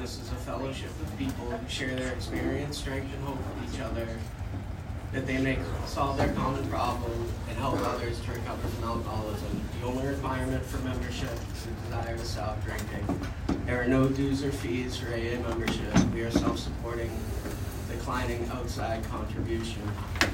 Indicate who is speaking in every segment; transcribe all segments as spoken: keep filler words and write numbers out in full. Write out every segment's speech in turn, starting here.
Speaker 1: Anonymous is a fellowship of people who share their experience, strength, and hope with each other, that they may solve their common problem and help others to recover from alcoholism. The only requirement for membership is a desire to stop drinking. There are no dues or fees for A A membership. We are self-supporting, declining outside contribution.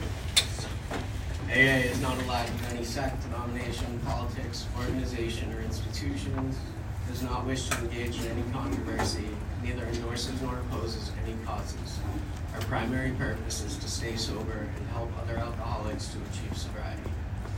Speaker 1: A A is not aligned with any sect, denomination, politics, organization, or institutions, does not wish to engage in any controversy, neither endorses nor opposes any causes. Our primary purpose is to stay sober and help other alcoholics to achieve sobriety.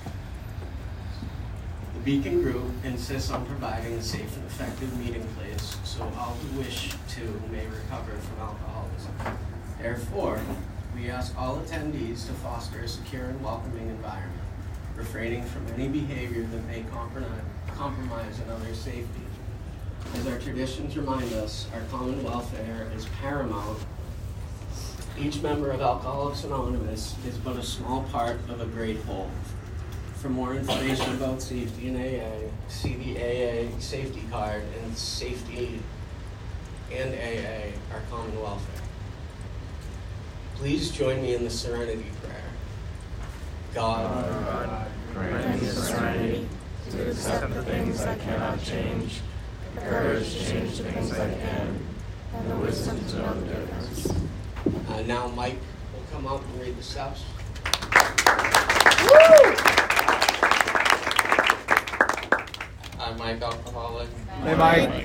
Speaker 1: The Beacon Group insists on providing a safe and effective meeting place so all who wish to may recover from alcoholism. Therefore, we ask all attendees to foster a secure and welcoming environment, refraining from any behavior that may compromise another's safety. As our traditions remind us, our common welfare is paramount. Each member of Alcoholics Anonymous is but a small part of a great whole. For more information about safety in A A, see the A A safety card and safety and A A, our common welfare. Please join me in the Serenity Prayer. God,
Speaker 2: God grant me the serenity to accept the things I cannot change, the courage to change the things I can, and the wisdom to know the difference.
Speaker 1: Uh, now Mike will come up and read the steps.
Speaker 3: I'm Mike, alcoholic.
Speaker 4: Hey, Mike.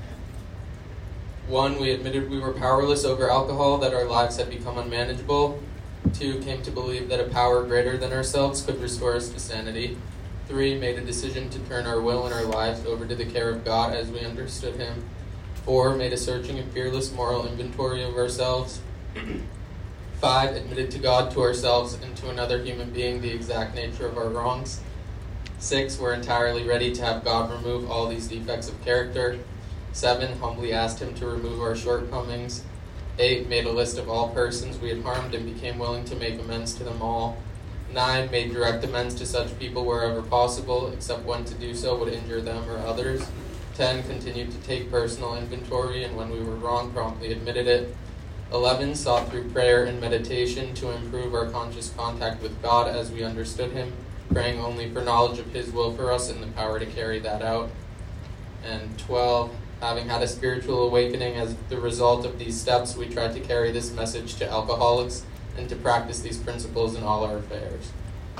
Speaker 3: One, we admitted we were powerless over alcohol, that our lives had become unmanageable. Two, came to believe that a power greater than ourselves could restore us to sanity. Three, made a decision to turn our will and our lives over to the care of God as we understood Him. Four, made a searching and fearless moral inventory of ourselves. Five, admitted to God, to ourselves, and to another human being the exact nature of our wrongs. Six, were entirely ready to have God remove all these defects of character. Seven, humbly asked Him to remove our shortcomings. Eight, made a list of all persons we had harmed and became willing to make amends to them all. Nine, made direct amends to such people wherever possible, except when to do so would injure them or others. Ten, continued to take personal inventory, and when we were wrong, promptly admitted it. Eleven, sought through prayer and meditation to improve our conscious contact with God as we understood Him, praying only for knowledge of His will for us and the power to carry that out. And twelve, having had a spiritual awakening as the result of these steps, we tried to carry this message to alcoholics and to practice these principles in all our affairs.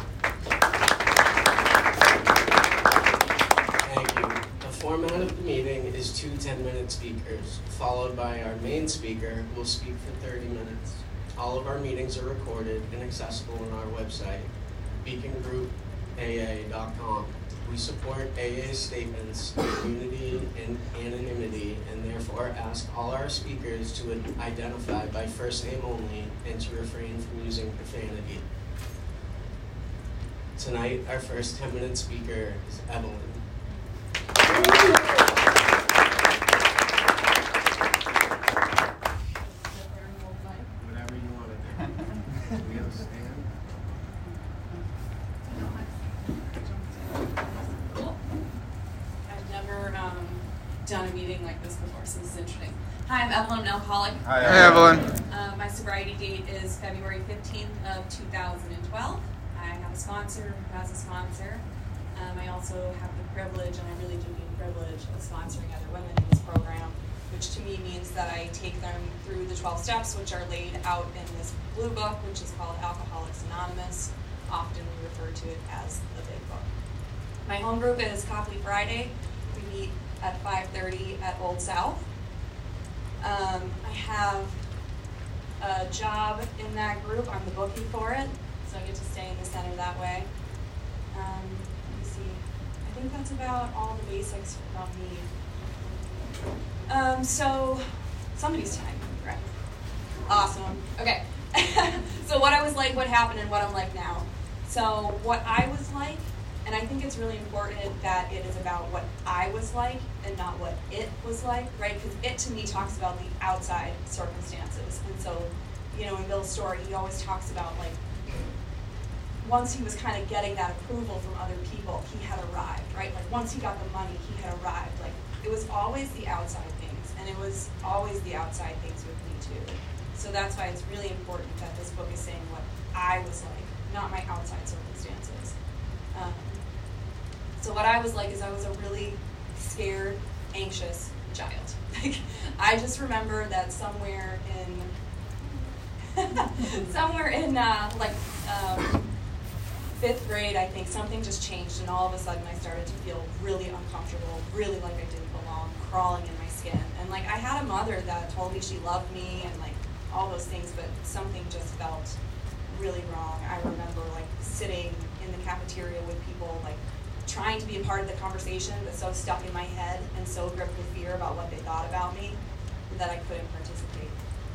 Speaker 1: Thank you. The format of the meeting is two ten-minute speakers, followed by our main speaker, who will speak for thirty minutes. All of our meetings are recorded and accessible on our website, beacon group A A dot com. We support A A's statements of unity and anonymity, and therefore ask all our speakers to identify by first name only and to refrain from using profanity. Tonight, our first ten-minute speaker is Evelyn. Whatever you want to do. We have a stand.
Speaker 5: Done a meeting like this before, so this is interesting. Hi, I'm Evelyn, I'm an alcoholic.
Speaker 4: Hi, Hi Evelyn.
Speaker 5: Uh, my sobriety date is February fifteenth of two thousand twelve. I have a sponsor who has a sponsor. Um, I also have the privilege, and I really do mean privilege, of sponsoring other women in this program, which to me means that I take them through the twelve steps, which are laid out in this blue book, which is called Alcoholics Anonymous. Often we refer to it as the big book. My home group is Coffee Friday. We meet at five thirty at Old South. Um, I have a job in that group. I'm the bookie for it, so I get to stay in the center that way. Um, let me see. I think that's about all the basics from me. Um, so, somebody's time, right? Awesome. Okay. So what I was like, what happened, and what I'm like now. So what I was like, and I think it's really important that it is about what I was like and not what it was like, right? Because it, to me, talks about the outside circumstances. And so, you know, in Bill's story, he always talks about, like, once he was kind of getting that approval from other people, he had arrived, right? Like, once he got the money, he had arrived. Like, it was always the outside things. And
Speaker 4: it was always the outside things with me too. So that's why it's really important that this book is saying what I was like, not my outside circumstances. Um, so what I was like is I was a really scared, anxious child. Like, I just remember that somewhere in, somewhere in uh, like um, fifth grade, I think something just changed, and all of a sudden I started to feel really uncomfortable, really like I didn't belong, crawling in my skin. And like I had a mother that told me she loved me and like all those things, but something just felt really wrong. I remember like sitting in the cafeteria with people, like trying to be a part of the conversation, but so stuck in my head and so gripped with fear about what they thought about me that I couldn't participate.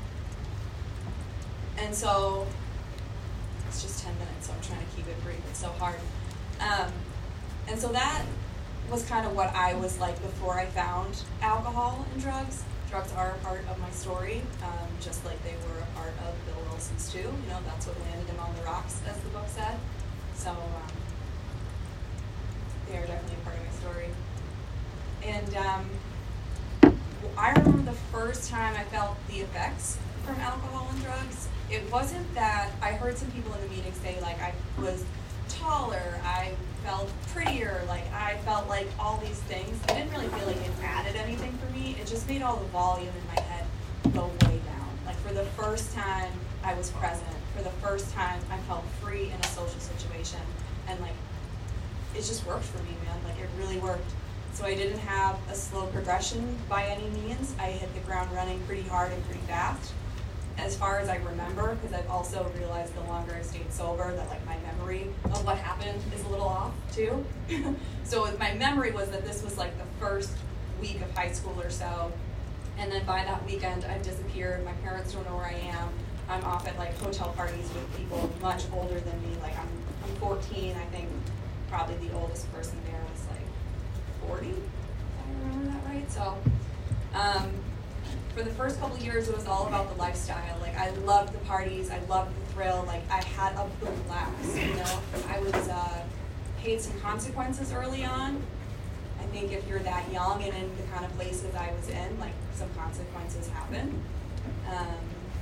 Speaker 4: And so, it's just ten minutes, so I'm trying to keep it brief. It's so hard. Um, and so that was kind of what I was like before I found alcohol and drugs. Drugs are a part of my story, um, just like they were a part of Bill Wilson's too. You know, that's what landed him on the rocks, as the book said. So, um, they are definitely a part of my story. And um, I remember the first time I felt the effects from alcohol and drugs. It wasn't that I heard some people in the meeting say like I was taller, I felt prettier, like I felt like all these things. I didn't really feel like it added anything for me. It just made all the volume in my head go way down. Like for the first time I was present. For the first time I felt free in a social situation, and like it just worked for me, man. Like it really worked. So I didn't have a slow progression by any means. I hit the ground running pretty hard and pretty fast, as far as I remember, because I've also realized the longer I've stayed sober that like my memory of what happened is a little off too. So my memory was that this was like the first week of high school or so, and then by that weekend I've disappeared. My parents don't know where I am. I'm off at like hotel parties with people much older than me. Like I'm I'm fourteen, I think. Probably the oldest person there was like forty, if I remember that right. So um, for the first couple of years, it was all about the lifestyle. Like I loved the parties, I loved the thrill. Like I had a blast, you know. I was uh, paid some consequences early on. I think if you're that young and in the kind of places I was in, like some consequences happen. Um,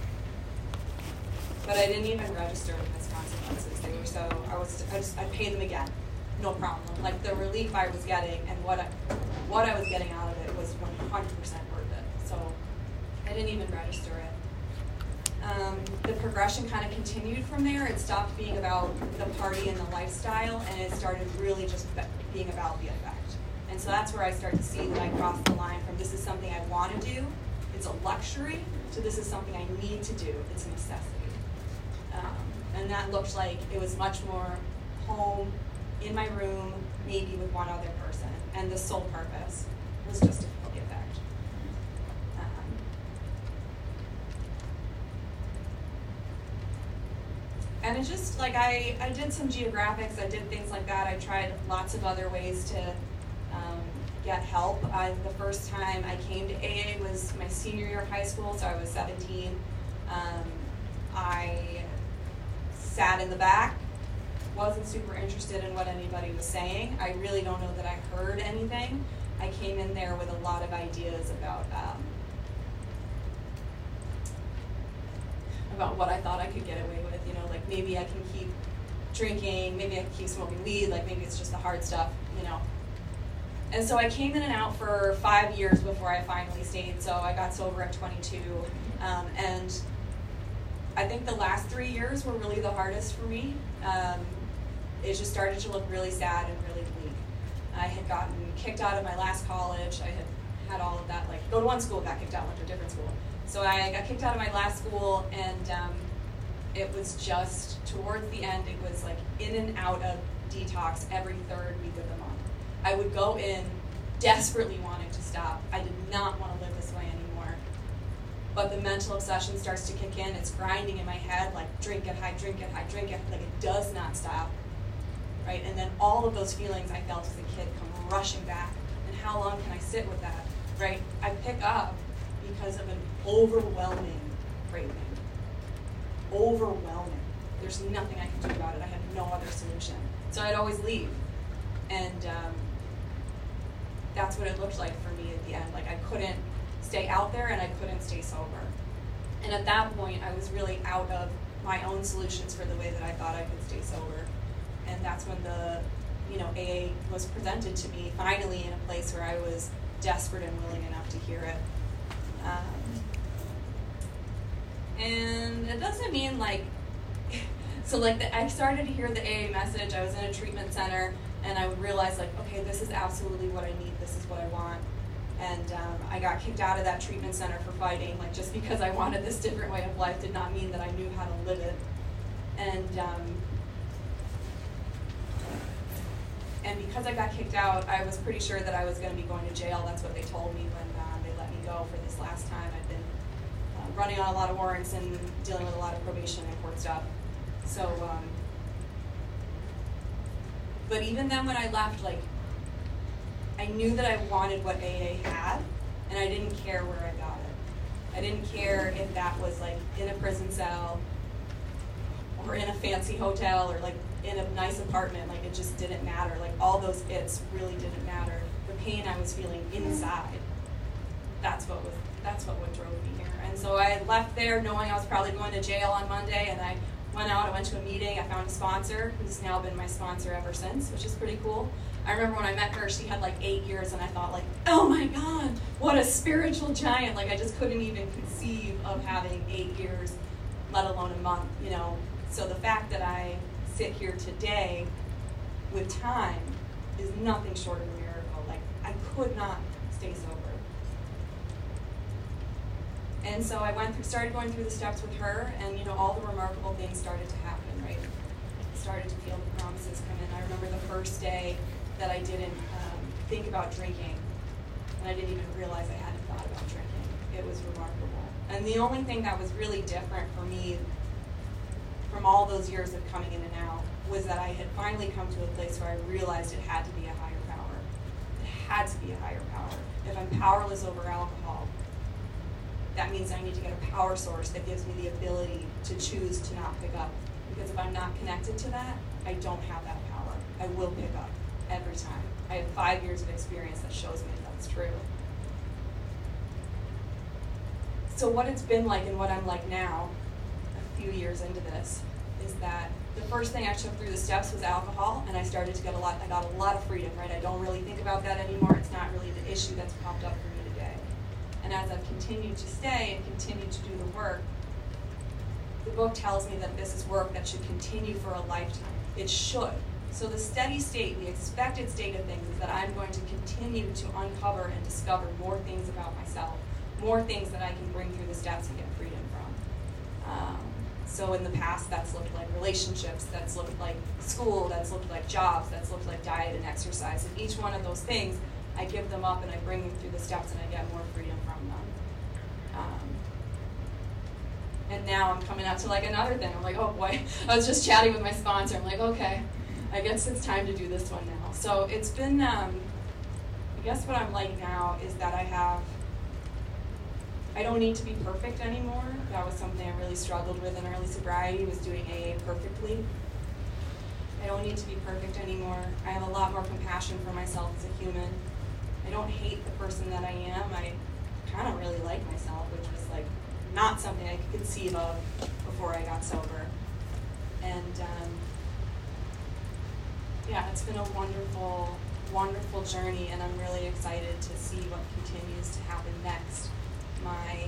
Speaker 4: but I didn't even register them as consequences. They were so I was I just I paid them again. No problem. Like the relief I was getting and what I, what I was getting out of it was one hundred percent worth it. So I didn't even register it. Um, the progression kind of continued from there. It stopped being about the party and the lifestyle, and it started really just being about the effect. And so that's where I start to see that I crossed the line from this is something I want to do, it's a luxury, to this is something I need to do, it's a necessity. Um, and that looked like it was much more home, in my room, maybe with one other person, and the sole purpose was just to feel the effect. Um, and it just, like, I, I did some geographics, I did things like that, I tried lots of other ways to um, get help. I, the first time I came to A A was my senior year of high school, so I was seventeen. Um, I sat in the back, wasn't super interested in what anybody was saying. I really don't know that I heard anything. I came in there with a lot of ideas about um, about what I thought I could get away with. You know, like maybe I can keep drinking, maybe I can keep smoking weed, like maybe it's just the hard stuff, you know. And so I came in and out for five years before I finally stayed. So I got sober at twenty-two, um, and I think the last three years were really the hardest for me. Um, it just started to look really sad and really bleak. I had gotten kicked out of my last college. I had had all of that, like go to one school, got kicked out, went to a different school. So I got kicked out of my last school, and um, it was just towards the end, it was like in and out of detox every third week of the month. I would go in desperately wanting to stop. I did not want to live this way anymore. But the mental obsession starts to kick in. It's grinding in my head, like drink it, high, drink it, high, drink it. Like it does not stop, right? And then all of those feelings I felt as a kid come rushing back. And how long can I sit with that, right? I pick up because of an overwhelming craving. Overwhelming. There's nothing I can do about it. I had no other solution. So I'd always leave. And um, that's what it looked like for me at the end. Like I couldn't stay out there and I couldn't stay sober. And at that point, I was really out of my own solutions for the way that I thought I could stay sober. And that's when the, you know, A A was presented to me finally in a place where I was desperate and willing enough to hear it. Um, and it doesn't mean like, so like the, I started to hear the A A message, I was in a treatment center, and I would realize like, okay, this is absolutely what I need, this is what I want. And um, I got kicked out of that treatment center for fighting. Like, just because I wanted this different way of life did not mean that I knew how to live it. And um, and because I got kicked out, I was pretty sure that I was going to be going to jail. That's what they told me when uh, they let me go for this last time. I've been uh, running on a lot of warrants and dealing with a lot of probation and court stuff. So, um, but even then when I left, like, I knew that I wanted what A A had, and I didn't care where I got it. I didn't care if that was like in a prison cell, or in a fancy hotel, or like in a nice apartment. Like, it just didn't matter. Like, all those its really didn't matter. The pain I was feeling inside, that's what was that's what, what drove me here. And so I left there knowing I was probably going to jail on Monday, and I went out, I went to a meeting, I found a sponsor who's now been my sponsor ever since, which is pretty cool. I remember when I met her, she had like eight years, and I thought like, oh my God, what a spiritual giant. Like, I just couldn't even conceive of having eight years, let alone a month, you know. So the fact that I sit here today with time is nothing short of a miracle. Like, I could not stay sober. And so I went through, started going through the steps with her, and you know, all the remarkable things started to happen, right? I started to feel the promises come in. I remember the first day that I didn't um, think about drinking, and I didn't even realize I hadn't thought about drinking. It was remarkable. And the only thing that was really different for me from all those years of coming in and out was that I had finally come to a place where I realized it had to be a higher power. It had to be a higher power. If I'm powerless over alcohol, that means I need to get a power source that gives me the ability to choose to not pick up. Because if I'm not connected to that, I don't have that power. I will pick up every time. I have five years of experience that shows me that that's true. So what it's been like and what I'm like now, a few years into this, is that the first thing I took through the steps was alcohol, and I started to get a lot, I got a lot of freedom, right? I don't really think about that anymore. It's not really the issue that's popped up for me today. And as I've continued to stay and continued to do the work, the book tells me that this is work that should continue for a lifetime. It should. So the steady state, the expected state of things is that I'm going to continue to uncover and discover more things about myself, more things that I can bring through the steps and get freedom from. Um, so in the past, that's looked like relationships, that's looked like school, that's looked like jobs, that's looked like diet and exercise. And each one of those things, I give them up and I bring them through the steps and I get more freedom from them. Um, and now I'm coming out to like another thing. I'm like, oh boy, I was just chatting with my sponsor. I'm like, okay, I guess it's time to do this one now. So it's been, um, I guess what I'm like now is that I have, I don't need to be perfect anymore. That was something I really struggled with in early sobriety, was doing A A perfectly. I don't need to be perfect anymore. I have a lot more compassion for myself as a human. I don't hate the person that I am. I kind of really like myself, which was like not something I could conceive of before I got sober. And um, yeah, it's been a wonderful, wonderful journey, and I'm really excited to see what continues to happen next. My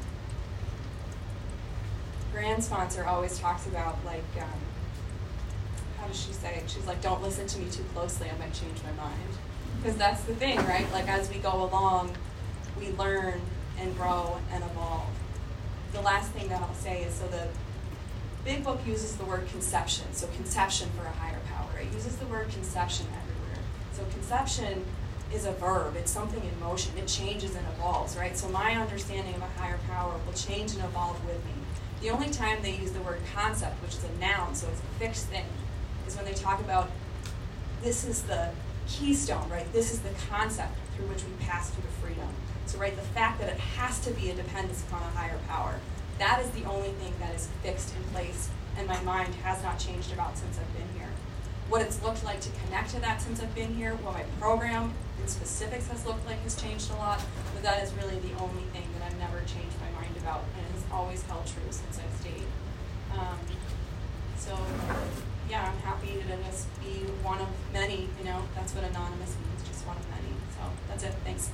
Speaker 4: grand sponsor always talks about, like, um, how does she say it? She's like, don't listen to me too closely, I might change my mind. Because that's the thing, right? Like, as we go along, we learn and grow and evolve. The last thing that I'll say is, so the big book uses the word conception, so conception for a higher power. It uses the word conception everywhere. So conception is a verb, it's something in motion, it changes and evolves, right? So my understanding of a higher power will change and evolve with me. The only time they use the word concept, which is a noun, so it's a fixed thing, is when they talk about this is the keystone, right? This is the concept through which we pass through to freedom. So, right, the fact that it has to be a dependence upon a higher power, that is the only thing that is fixed in place, and my mind has not changed about since I've been here. what it's looked like to connect to that since I've been here, what my program in specifics has looked like has changed a lot, but that is really the only thing that I've never changed my mind about, and it has always held true since I've stayed. Um, so, yeah, I'm happy to just be one of many, you know, that's what anonymous means, just one of many. So, that's it, thanks.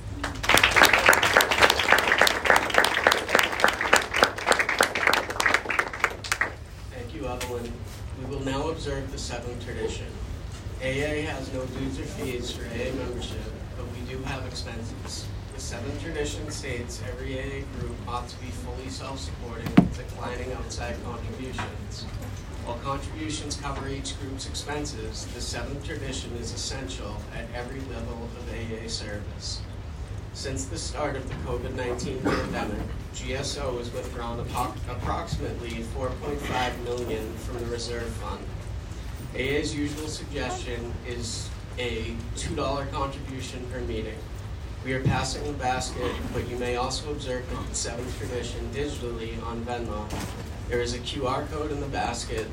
Speaker 1: Thank you, Evelyn. We will now observe the seventh tradition. A A has no dues or fees for A A membership, but we do have expenses. The seventh tradition states every A A group ought to be fully self-supporting, declining outside contributions. While contributions cover each group's expenses, the seventh tradition is essential at every level of A A service. Since the start of the COVID nineteen pandemic, G S O has withdrawn apo- approximately four point five million dollars from the reserve fund. A A's usual suggestion is a two dollar contribution per meeting. We are passing the basket, but you may also observe the seventh tradition digitally on Venmo. There is a Q R code in the basket,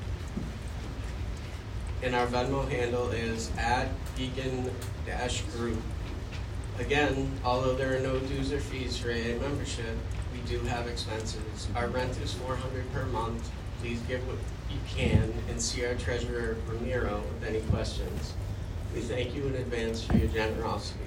Speaker 1: and our Venmo handle is at beacon dash group. Again, although there are no dues or fees for A A membership, we do have expenses. Our rent is four hundred dollars per month. Please give what you can and see our treasurer, Ramiro, with any questions. We thank you in advance for your generosity.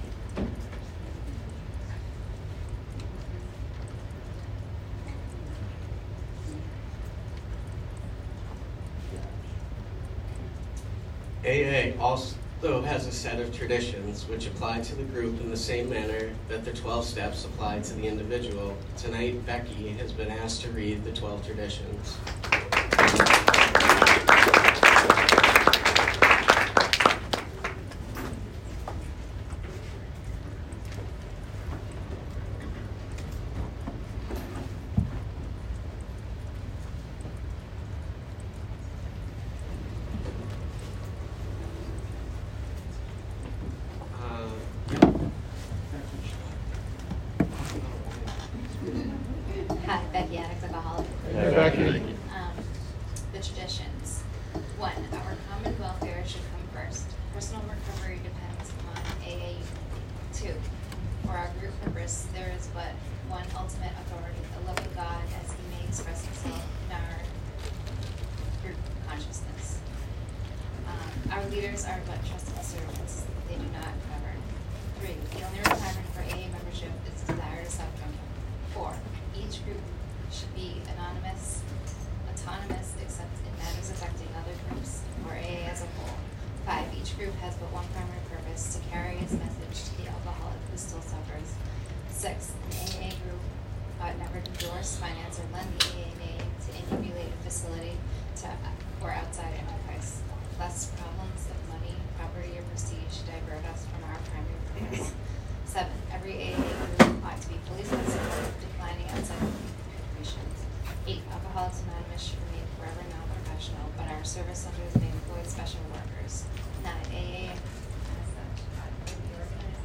Speaker 1: A A also has a set of traditions which apply to the group in the same manner that the twelve steps apply to the individual. Tonight, Becky has been asked to read the twelve traditions.
Speaker 6: Hi, Becky, addict alcoholic.
Speaker 2: Hey, Becky.
Speaker 6: Um, the traditions. One, our common welfare should come first. Personal recovery depends upon A A unity. Two, for our group purpose, there is but one ultimate authority, a loving God as he may express himself in our group consciousness. Um, our leaders are but trusted servants. They do not govern. Three, the only requirement for A A membership is desire to self-govern. Four, each group should be anonymous, autonomous, except in matters affecting other groups or A A as a whole. Five, each group has but one primary purpose, to carry its message to the alcoholic who still suffers. Six, an A A group ought never endorse, finance, or lend the A A name to any related facility to or outside enterprise, lest problems of money, property, or prestige divert us from our primary purpose. Seven, every A A group ought to be fully self-supportive, declining outside contributions. Eight, Alcoholics Anonymous should remain forever non-professional, but our service centers may employ special workers. Nine, A A as such ought to be organized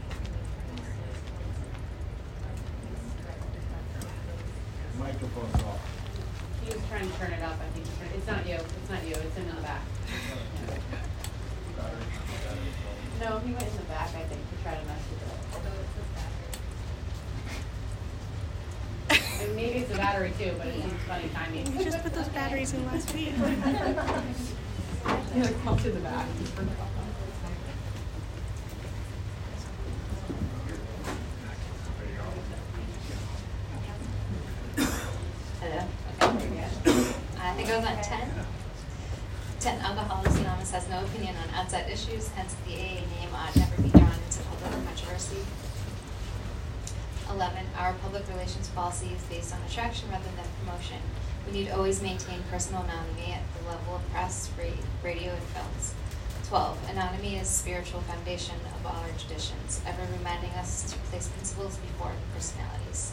Speaker 2: Microphone's off.
Speaker 7: He was trying to turn it up, I think. It's not you, it's not you, it's in the back. No, he went in the back, I think, to try to mess with it. And maybe it's the battery too, but it seems funny timing.
Speaker 8: We just put those batteries in last week.
Speaker 7: Yeah, come to the back.
Speaker 6: Hello. Okay. I think I was on ten. ten. Alcoholics Anonymous has no opinion on outside issues, hence the A A name ought never be drawn into public controversy. eleven. Our public relations policy is based on attraction rather than promotion. We need to always maintain personal anonymity at the level of press, radio, and films. twelve. Anonymity is the spiritual foundation of all our traditions, ever reminding us to place principles before personalities.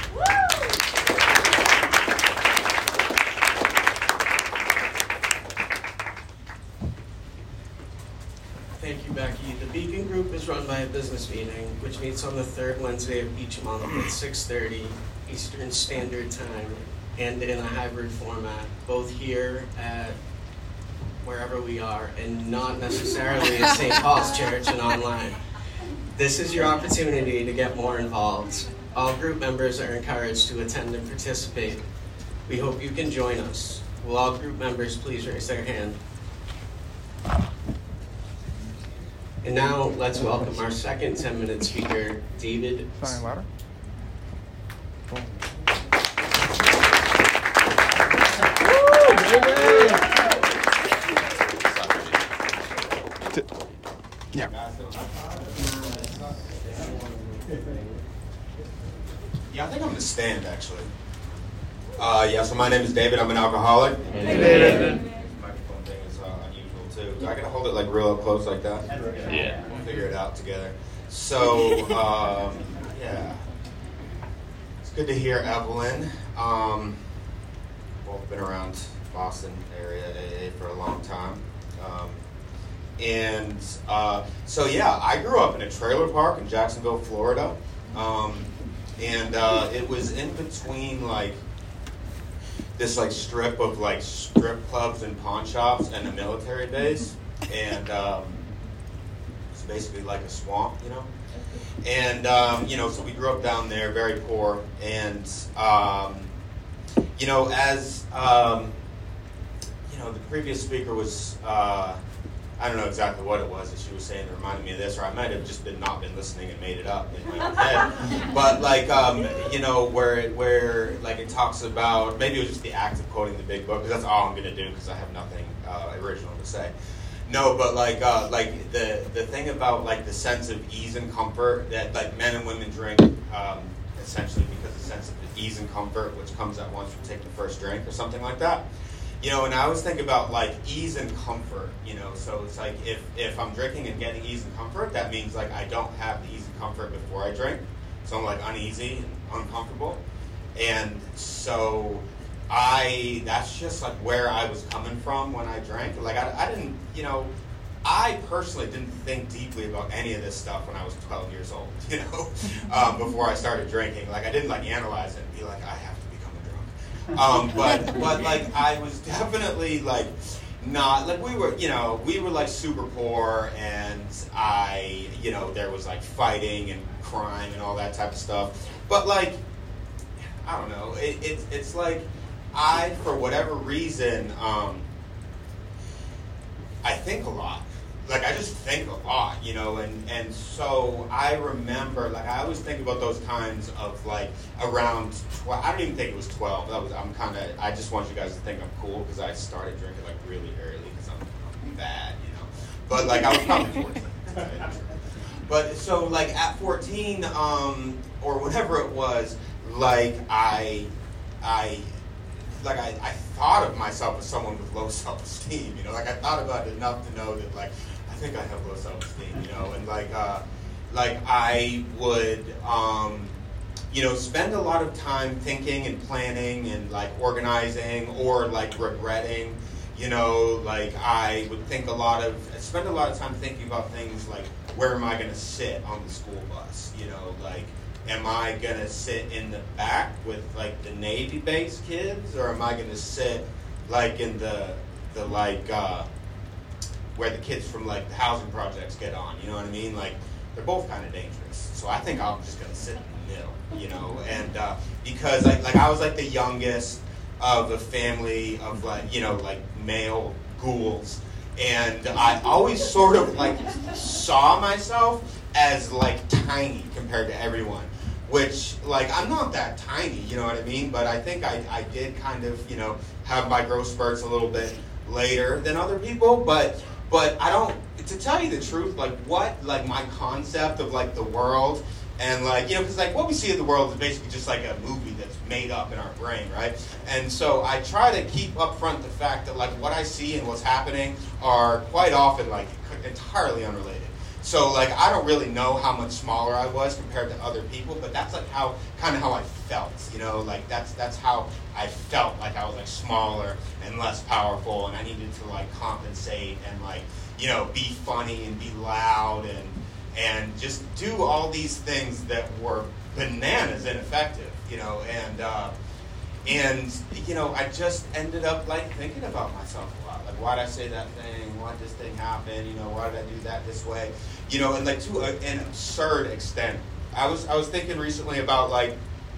Speaker 1: Thank you, Becky. The Beacon Group is run by a business meeting, which meets on the third Wednesday of each month at six thirty Eastern Standard Time and in a hybrid format, both here at wherever we are, and not necessarily at Saint Paul's Church and online. This is your opportunity to get more involved. All group members are encouraged to attend and participate. We hope you can join us. Will all group members please raise their hand? And now let's welcome our second ten-minute speaker, David.
Speaker 2: Sign louder. Yeah.
Speaker 9: Yeah, I think I'm gonna stand actually. Uh, yeah, so my name is David. I'm an alcoholic.
Speaker 2: Hey, David.
Speaker 9: Microphone thing is uh, unusual too. Do I gotta hold it like real up close like that?
Speaker 2: Yeah.
Speaker 9: We'll figure it out together. So, um, yeah, it's good to hear Evelyn. Um, both been around Boston area A A for a long time. Um, and uh, so yeah, I grew up in a trailer park in Jacksonville, Florida. Um, and uh, it was in between like this like strip of like strip clubs and pawn shops and a military base, and um, it's basically like a swamp, you know. And um, you know, so we grew up down there, very poor, and um, you know, as um, you know, the previous speaker was. Uh, I don't know exactly what it was that she was saying that reminded me of this, or I might have just been not been listening and made it up in my own head. But like, um, you know, where it, where like it talks about, maybe it was just the act of quoting the big book, because that's all I'm going to do, because I have nothing uh, original to say. No, but like, uh, like the the thing about like the sense of ease and comfort that like men and women drink, um, essentially because the sense of ease and comfort, which comes at once from taking the first drink or something like that. You know, and I always think about like ease and comfort, you know, so it's like if, if I'm drinking and getting ease and comfort, that means like I don't have the ease and comfort before I drink. So I'm like uneasy and uncomfortable. And so I, that's just like where I was coming from when I drank. Like I, I didn't, you know, I personally didn't think deeply about any of this stuff when I was twelve years old, you know, um, before I started drinking. Like I didn't like analyze it and be like, I have to become a drunk. Um, but, but like, I was definitely like, not, like we were, you know, we were like super poor, and I, you know, there was like fighting and crime and all that type of stuff. But like, I don't know, it, it, it's like, I, for whatever reason, um, I think a lot. Like, I just think a lot, you know, and, and so I remember, like, I always think about those times of, like, around twelve, I don't even think it was twelve, that was, I'm kind of, I just want you guys to think I'm cool, because I started drinking, like, really early, because I'm, I'm bad, you know, but, like, I was probably fourteen, but, so, like, at fourteen, um, or whatever it was, like, I, I, like, I, I thought of myself as someone with low self-esteem, you know, like, I thought about it enough to know that, like, I think I have low self-esteem, you know, and like, uh, like I would, um, you know, spend a lot of time thinking and planning and like organizing or like regretting, you know, like I would think a lot of, spend a lot of time thinking about things like, where am I going to sit on the school bus, you know, like, am I going to sit in the back with like the Navy-based kids, or am I going to sit like in the, the like, uh, where the kids from like the housing projects get on, you know what I mean? Like, they're both kind of dangerous. So I think I'm just gonna sit in the middle, you know, and uh, because like, like I was like the youngest of a family of like, you know, like male ghouls. And I always sort of like saw myself as like tiny compared to everyone, which like, I'm not that tiny, you know what I mean? But I think I, I did kind of, you know, have my growth spurts a little bit later than other people, but But I don't, to tell you the truth, like what, like my concept of like the world and like, you know, because like what we see in the world is basically just like a movie that's made up in our brain, right? And so I try to keep up front the fact that like what I see and what's happening are quite often like entirely unrelated. So like I don't really know how much smaller I was compared to other people, but that's like how, kind of how I felt, you know, like that's that's how I felt, like I was like smaller and less powerful, and I needed to like compensate and like, you know, be funny and be loud and and just do all these things that were bananas ineffective, you know, and uh, and you know, I just ended up like thinking about myself a lot. Like, why did I say that thing? Why did this thing happen? You know, why did I do that this way? You know, and like to a, an absurd extent. I was I was thinking recently about like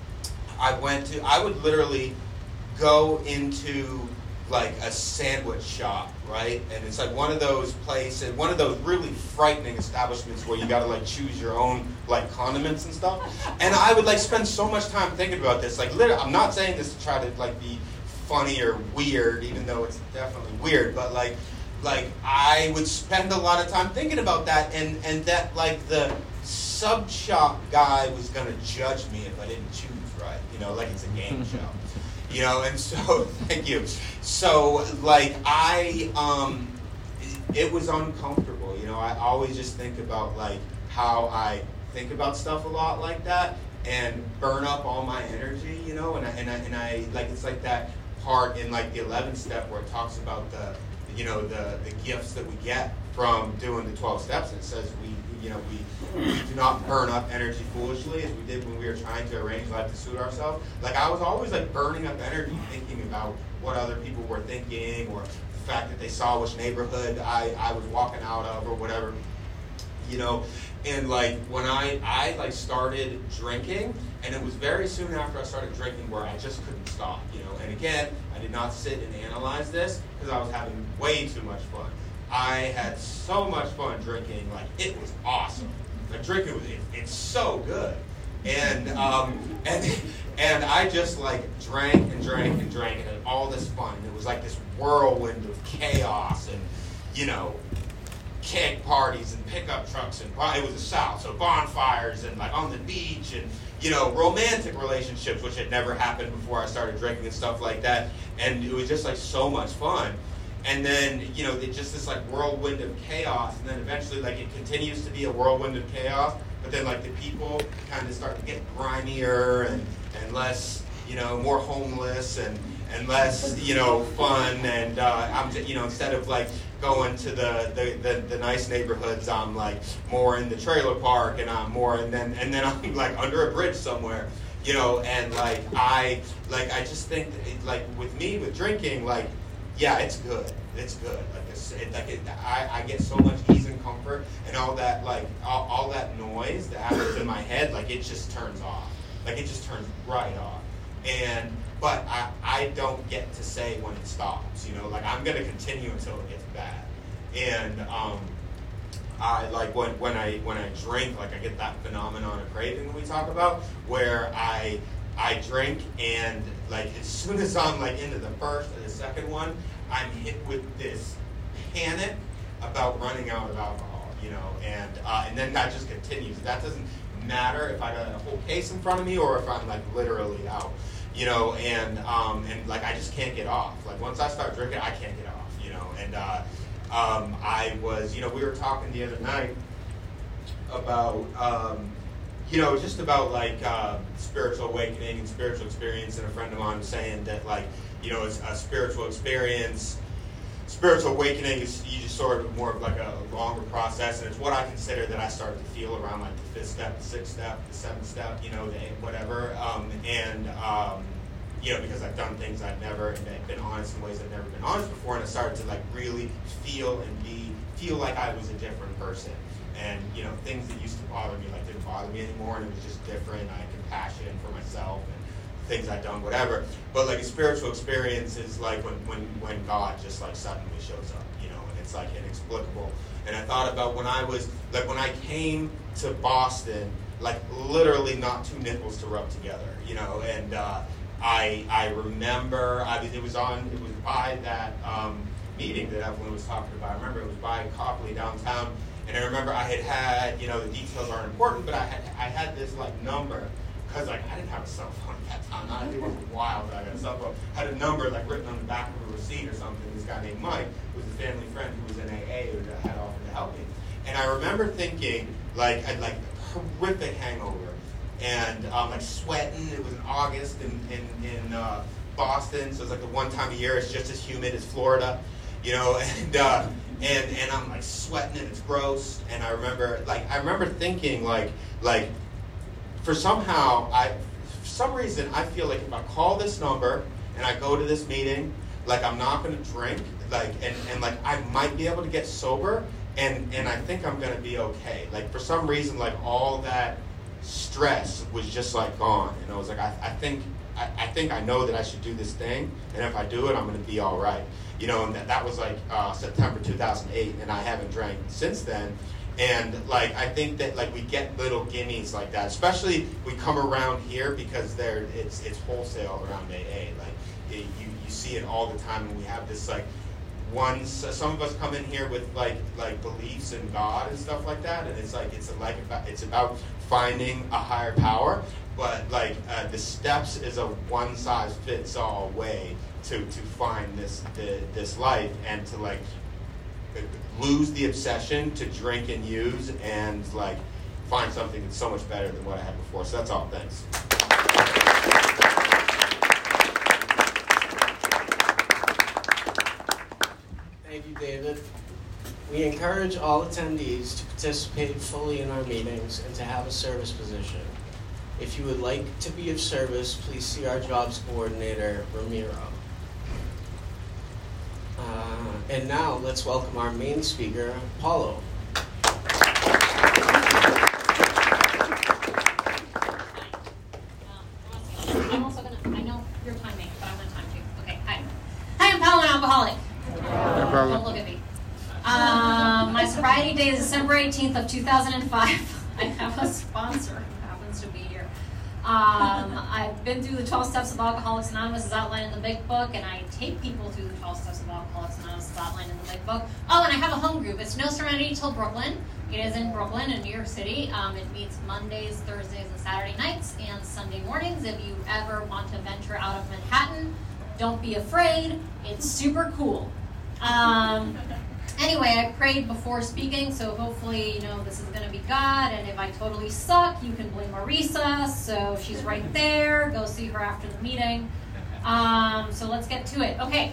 Speaker 9: I went to I would literally go into like a sandwich shop, right? And it's like one of those places, one of those really frightening establishments where you got to like choose your own like condiments and stuff. And I would like spend so much time thinking about this. Like, literally, I'm not saying this to try to like be funny or weird, even though it's definitely weird. But like, like I would spend a lot of time thinking about that, and and that like the sub shop guy was gonna judge me if I didn't choose right. You know, like it's a game show. You know, and so, thank you. So, like, I, um, it was uncomfortable. You know, I always just think about, like, how I think about stuff a lot like that and burn up all my energy, you know, and I, and I, and I like, it's like that part in, like, the eleventh step where it talks about the, you know, the, the gifts that we get from doing the twelve steps. And it says we, you know, we, we do not burn up energy foolishly as we did when we were trying to arrange life to suit ourselves. Like, I was always like burning up energy thinking about what other people were thinking, or the fact that they saw which neighborhood I, I was walking out of or whatever, you know. And like when I, I like started drinking, and it was very soon after I started drinking where I just couldn't stop, you know. And again, I did not sit and analyze this because I was having way too much fun. I had so much fun drinking, like it was awesome. Like drinking was it, it's so good, and um, and and I just like drank and drank and drank and had all this fun. And it was like this whirlwind of chaos and you know keg parties and pickup trucks and it was the South, so bonfires and like on the beach and you know romantic relationships, which had never happened before I started drinking and stuff like that. And it was just like so much fun. And then, you know, it just this like whirlwind of chaos, and then eventually like it continues to be a whirlwind of chaos, but then like the people kind of start to get grimier and, and less, you know, more homeless and, and less, you know, fun. And uh, I'm, you know, instead of like going to the, the, the, the nice neighborhoods, I'm like more in the trailer park, and I'm more, and then and then I'm like under a bridge somewhere, you know, and like I like I just think that it, like with me with drinking, like. Yeah, it's good. It's good. Like, it's, it, like it, I, I get so much ease and comfort, and all that like all, all that noise that happens in my head, like it just turns off. Like it just turns right off. And but I, I don't get to say when it stops. You know, like I'm gonna continue until it gets bad. And um, I like when when I when I drink, like I get that phenomenon of craving that we talk about, where I. I drink, and like as soon as I'm like into the first or the second one, I'm hit with this panic about running out of alcohol, you know, and uh, and then that just continues. That doesn't matter if I got a whole case in front of me or if I'm like literally out, you know, and um, and like I just can't get off. Like once I start drinking, I can't get off, you know, and uh, um, I was, you know, we were talking the other night about. Um, You know, just about like uh, spiritual awakening and spiritual experience, and a friend of mine was saying that like, you know, it's a spiritual experience, spiritual awakening is you just sort of more of like a longer process, and it's what I consider that I started to feel around like the fifth step, the sixth step, the seventh step, you know, the whatever, um, and um, you know, because I've done things I've never, and I've been honest in ways I've never been honest before, and I started to like really feel and be feel like I was a different person. And, you know, things that used to bother me, like, didn't bother me anymore, and it was just different. I had compassion for myself and things I'd done, whatever. But, like, a spiritual experience is, like, when, when, when God just, like, suddenly shows up, you know, and it's, like, inexplicable. And I thought about when I was, like, when I came to Boston, like, literally not two nickels to rub together, you know, and uh, I I remember, I was, it was on, it was by that um, meeting that Evelyn was talking about. I remember it was by Copley downtown. And I remember I had had, you know, the details aren't important, but I had I had this, like, number, because, like, I didn't have a cell phone at that time. I, it was wild that I got a cell phone. I had a number, like, written on the back of a receipt or something. This guy named Mike, who was a family friend who was in A A, who had offered to help me. And I remember thinking, like, I had, like, a horrific hangover. And, um, like, sweating. It was in August in, in, in uh, Boston, so it's, like, the one time a year it's just as humid as Florida, you know, and... Uh, And and I'm like sweating and it's gross. And I remember like I remember thinking like like for somehow I some reason, I feel like if I call this number and I go to this meeting, like I'm not going to drink, like and, and like I might be able to get sober, and, and I think I'm going to be okay. Like for some reason, like all that stress was just like gone, and I was like, I, I think I, I think I know that I should do this thing, and if I do it, I'm going to be all right. You know, and that, that was like uh, September two thousand eight, and I haven't drank since then. And like I think that like we get little gimmies like that, especially we come around here because there it's it's wholesale around A A. Like it, you you see it all the time, and we have this like one. Some of us come in here with like like beliefs in God and stuff like that, and it's like it's like about, it's about finding a higher power. But like uh, the steps is a one size fits all way to to find this the, this life, and to like lose the obsession to drink and use, and like find something that's so much better than what I had before. So that's all. Thanks.
Speaker 1: Thank you, David. We encourage all attendees to participate fully in our meetings and to have a service position. If you would like to be of service, please see our jobs coordinator, Ramiro. Uh, and now, let's welcome our main speaker, Paulo.
Speaker 10: I'm also gonna, I know your timing, but I'm gonna time too. Okay, hi. Hi, I'm Paulo, an alcoholic.
Speaker 2: No problem.
Speaker 10: Don't look at me. Um, my sobriety date is December eighteenth of two thousand five. I have a sponsor who happens to be here. Um, I've been through the twelve Steps of Alcoholics Anonymous as outlined in the Big Book, and I take people through the twelve Steps of Alcoholics Anonymous as outlined in the Big Book. Oh, and I have a home group. It's No Serenity Till Brooklyn. It is in Brooklyn in New York City. Um, it meets Mondays, Thursdays, and Saturday nights, and Sunday mornings. If you ever want to venture out of Manhattan, don't be afraid. It's super cool. Um, Anyway, I prayed before speaking, so hopefully, you know, this is going to be God, and if I totally suck, you can blame Marisa, so she's right there. Go see her after the meeting. Um, so let's get to it. Okay.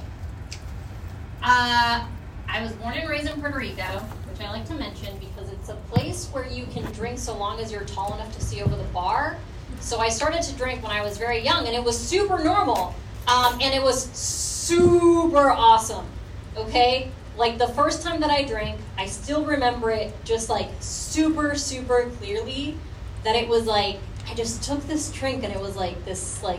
Speaker 10: Uh, I was born and raised in Puerto Rico, which I like to mention because it's a place where you can drink so long as you're tall enough to see over the bar. So I started to drink when I was very young, and it was super normal, um, and it was super awesome, okay? Like, the first time that I drank, I still remember it just, like, super, super clearly, that it was, like, I just took this drink, and it was, like, this, like,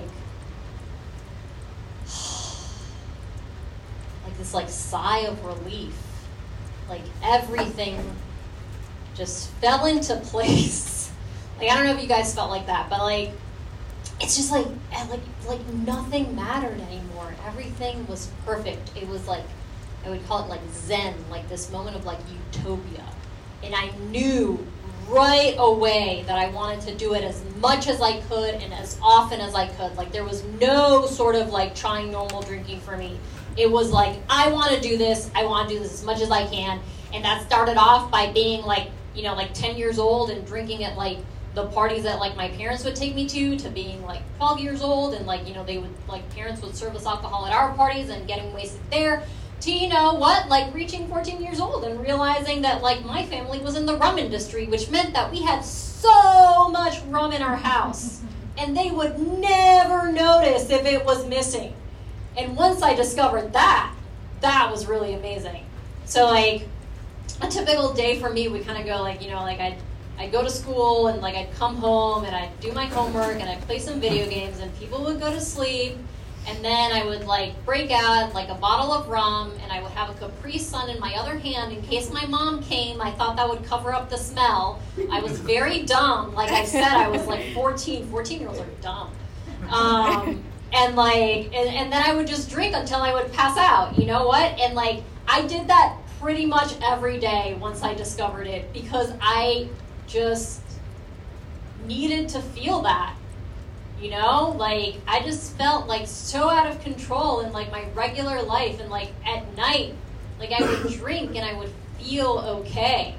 Speaker 10: like this, like, sigh of relief. Like, everything just fell into place. Like, I don't know if you guys felt like that, but, like, it's just, like, like, like nothing mattered anymore. Everything was perfect. It was, like, I would call it like Zen, like this moment of like utopia. And I knew right away that I wanted to do it as much as I could and as often as I could. Like there was no sort of like trying normal drinking for me. It was like, I want to do this, I want to do this as much as I can. And that started off by being like, you know, like ten years old and drinking at like the parties that like my parents would take me to, to being like twelve years old and like, you know, they would, like parents would serve us alcohol at our parties and getting wasted there. To, you know what, like reaching fourteen years old and realizing that like my family was in the rum industry, which meant that we had so much rum in our house and they would never notice if it was missing. And once I discovered that, that was really amazing. So like a typical day for me would kind of go like, you know, like I'd, I'd go to school and like I'd come home and I'd do my homework and I'd play some video games and people would go to sleep. And then I would like break out like a bottle of rum and I would have a Capri Sun in my other hand in case my mom came. I thought that would cover up the smell. I was very dumb. Like I said, I was like fourteen. fourteen year olds are dumb. Um, and like, and, and then I would just drink until I would pass out. You know what? And like, I did that pretty much every day once I discovered it because I just needed to feel that. You know, like, I just felt, like, so out of control in, like, my regular life. And, like, at night, like, I would drink and I would feel okay.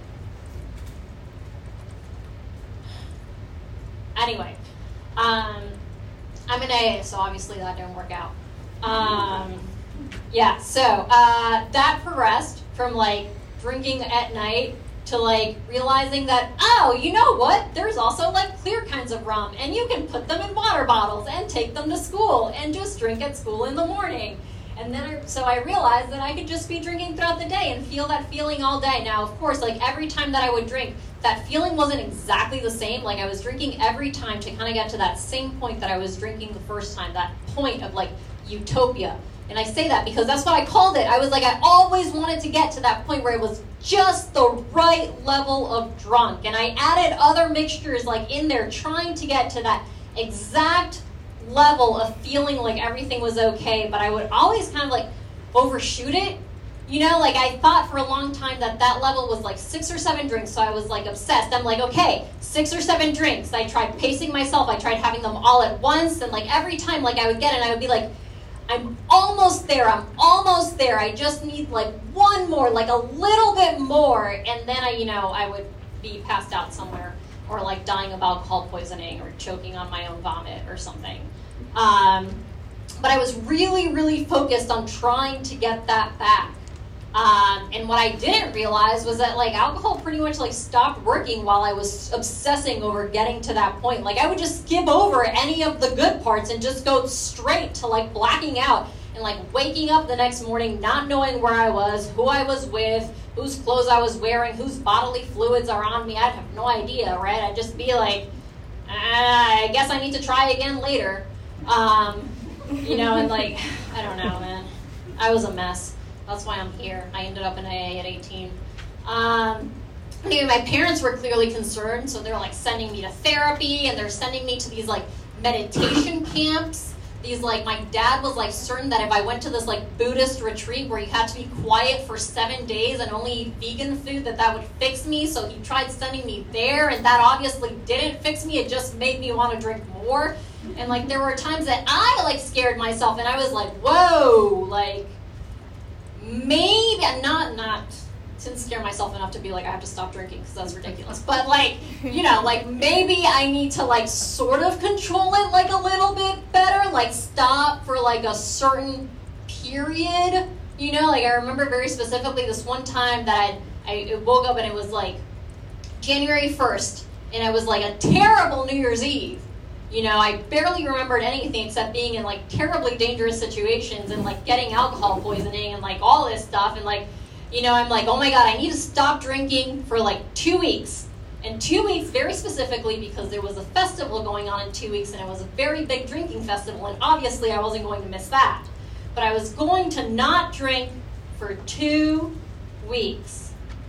Speaker 10: Anyway, um, I'm an A A, so obviously that didn't work out. Um, yeah, so uh, that progressed from, like, drinking at night to like realizing that, oh, you know what? There's also like clear kinds of rum, and you can put them in water bottles and take them to school and just drink at school in the morning. And then, I, so I realized that I could just be drinking throughout the day and feel that feeling all day. Now, of course, like every time that I would drink, that feeling wasn't exactly the same. Like I was drinking every time to kind of get to that same point that I was drinking the first time, that point of like utopia. And I say that because that's what I called it. I was like, I always wanted to get to that point where it was just the right level of drunk. And I added other mixtures like in there, trying to get to that exact level of feeling like everything was okay. But I would always kind of like overshoot it. You know, like I thought for a long time that that level was like six or seven drinks. So I was like obsessed. I'm like, okay, six or seven drinks. I tried pacing myself. I tried having them all at once. And like every time like I would get it, I would be like, I'm almost there, I'm almost there, I just need like one more, like a little bit more, and then I, you know, I would be passed out somewhere, or like dying of alcohol poisoning, or choking on my own vomit, or something. Um, but I was really, really focused on trying to get that back. Um, and what I didn't realize was that like alcohol pretty much like stopped working while I was obsessing over getting to that point. Like I would just skip over any of the good parts and just go straight to like blacking out and like waking up the next morning not knowing where I was, who I was with, whose clothes I was wearing, whose bodily fluids are on me. I'd have no idea, right? I'd just be like, ah, I guess I need to try again later. Um, you know, and like, I don't know, man. I was a mess. That's why I'm here. I ended up in A A at eighteen. Um, anyway, my parents were clearly concerned, so they're like sending me to therapy, and they're sending me to these like meditation camps. These like, my dad was like certain that if I went to this like Buddhist retreat where you had to be quiet for seven days and only eat vegan food, that that would fix me. So he tried sending me there, and that obviously didn't fix me. It just made me want to drink more. And like there were times that I like scared myself, and I was like, whoa, like, maybe I'm not not didn't scare myself enough to be like I have to stop drinking because that's ridiculous. But like, you know, like maybe I need to like sort of control it like a little bit better, like stop for like a certain period. You know, like I remember very specifically this one time that I, I woke up and it was like January first, and it was like a terrible New Year's Eve. You know, I barely remembered anything except being in like terribly dangerous situations and like getting alcohol poisoning and like all this stuff. And like, you know, I'm like, oh my God, I need to stop drinking for like two weeks. And two weeks very specifically because there was a festival going on in two weeks and it was a very big drinking festival. And obviously I wasn't going to miss that. But I was going to not drink for two weeks.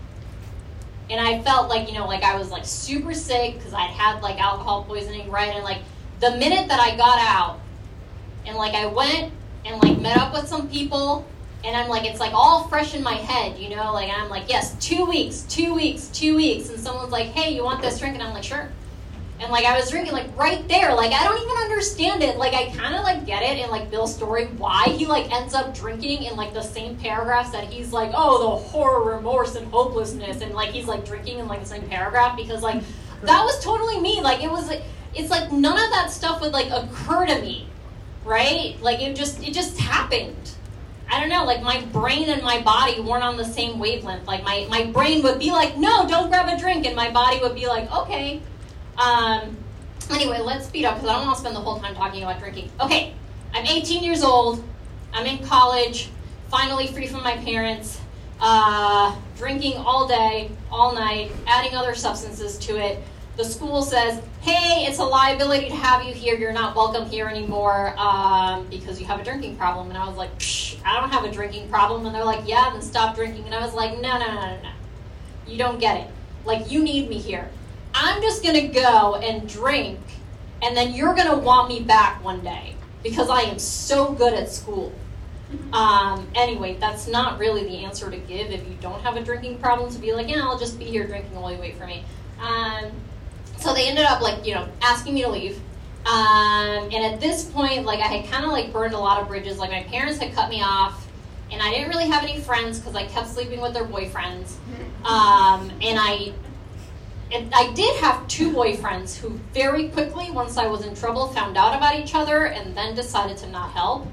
Speaker 10: And I felt like, you know, like I was like super sick because I'd had like alcohol poisoning, right? And like the minute that I got out and like I went and like met up with some people and I'm like, it's like all fresh in my head, you know, like I'm like, yes, two weeks, two weeks, two weeks. And someone's like, hey, you want this drink? And I'm like, sure. And like I was drinking like right there. Like I don't even understand it. Like I kind of like get it in like Bill's story why he like ends up drinking in like the same paragraphs that he's like, oh, the horror, remorse, and hopelessness, and like he's like drinking in like the same paragraph because like that was totally me. Like it was like it's like none of that stuff would like occur to me, right? Like it just it just happened. I don't know, like my brain and my body weren't on the same wavelength. Like my, my brain would be like, no, don't grab a drink, and my body would be like, okay. Um, anyway, let's speed up because I don't want to spend the whole time talking about drinking. Okay, I'm eighteen years old. I'm in college, finally free from my parents, uh, drinking all day, all night, adding other substances to it. The school says, hey, it's a liability to have you here. You're not welcome here anymore um, because you have a drinking problem. And I was like, Psh, I don't have a drinking problem. And they're like, yeah, then stop drinking. And I was like, no, no, no, no, no. You don't get it. Like, you need me here. I'm just going to go and drink, and then you're going to want me back one day because I am so good at school. Um, anyway, that's not really the answer to give if you don't have a drinking problem, to be like, yeah, I'll just be here drinking while you wait for me. Um, so they ended up, like, you know, asking me to leave. Um, and at this point, like, I had kind of, like, burned a lot of bridges. Like, my parents had cut me off, and I didn't really have any friends because I kept sleeping with their boyfriends. Um, and I... And I did have two boyfriends who very quickly, once I was in trouble, found out about each other and then decided to not help.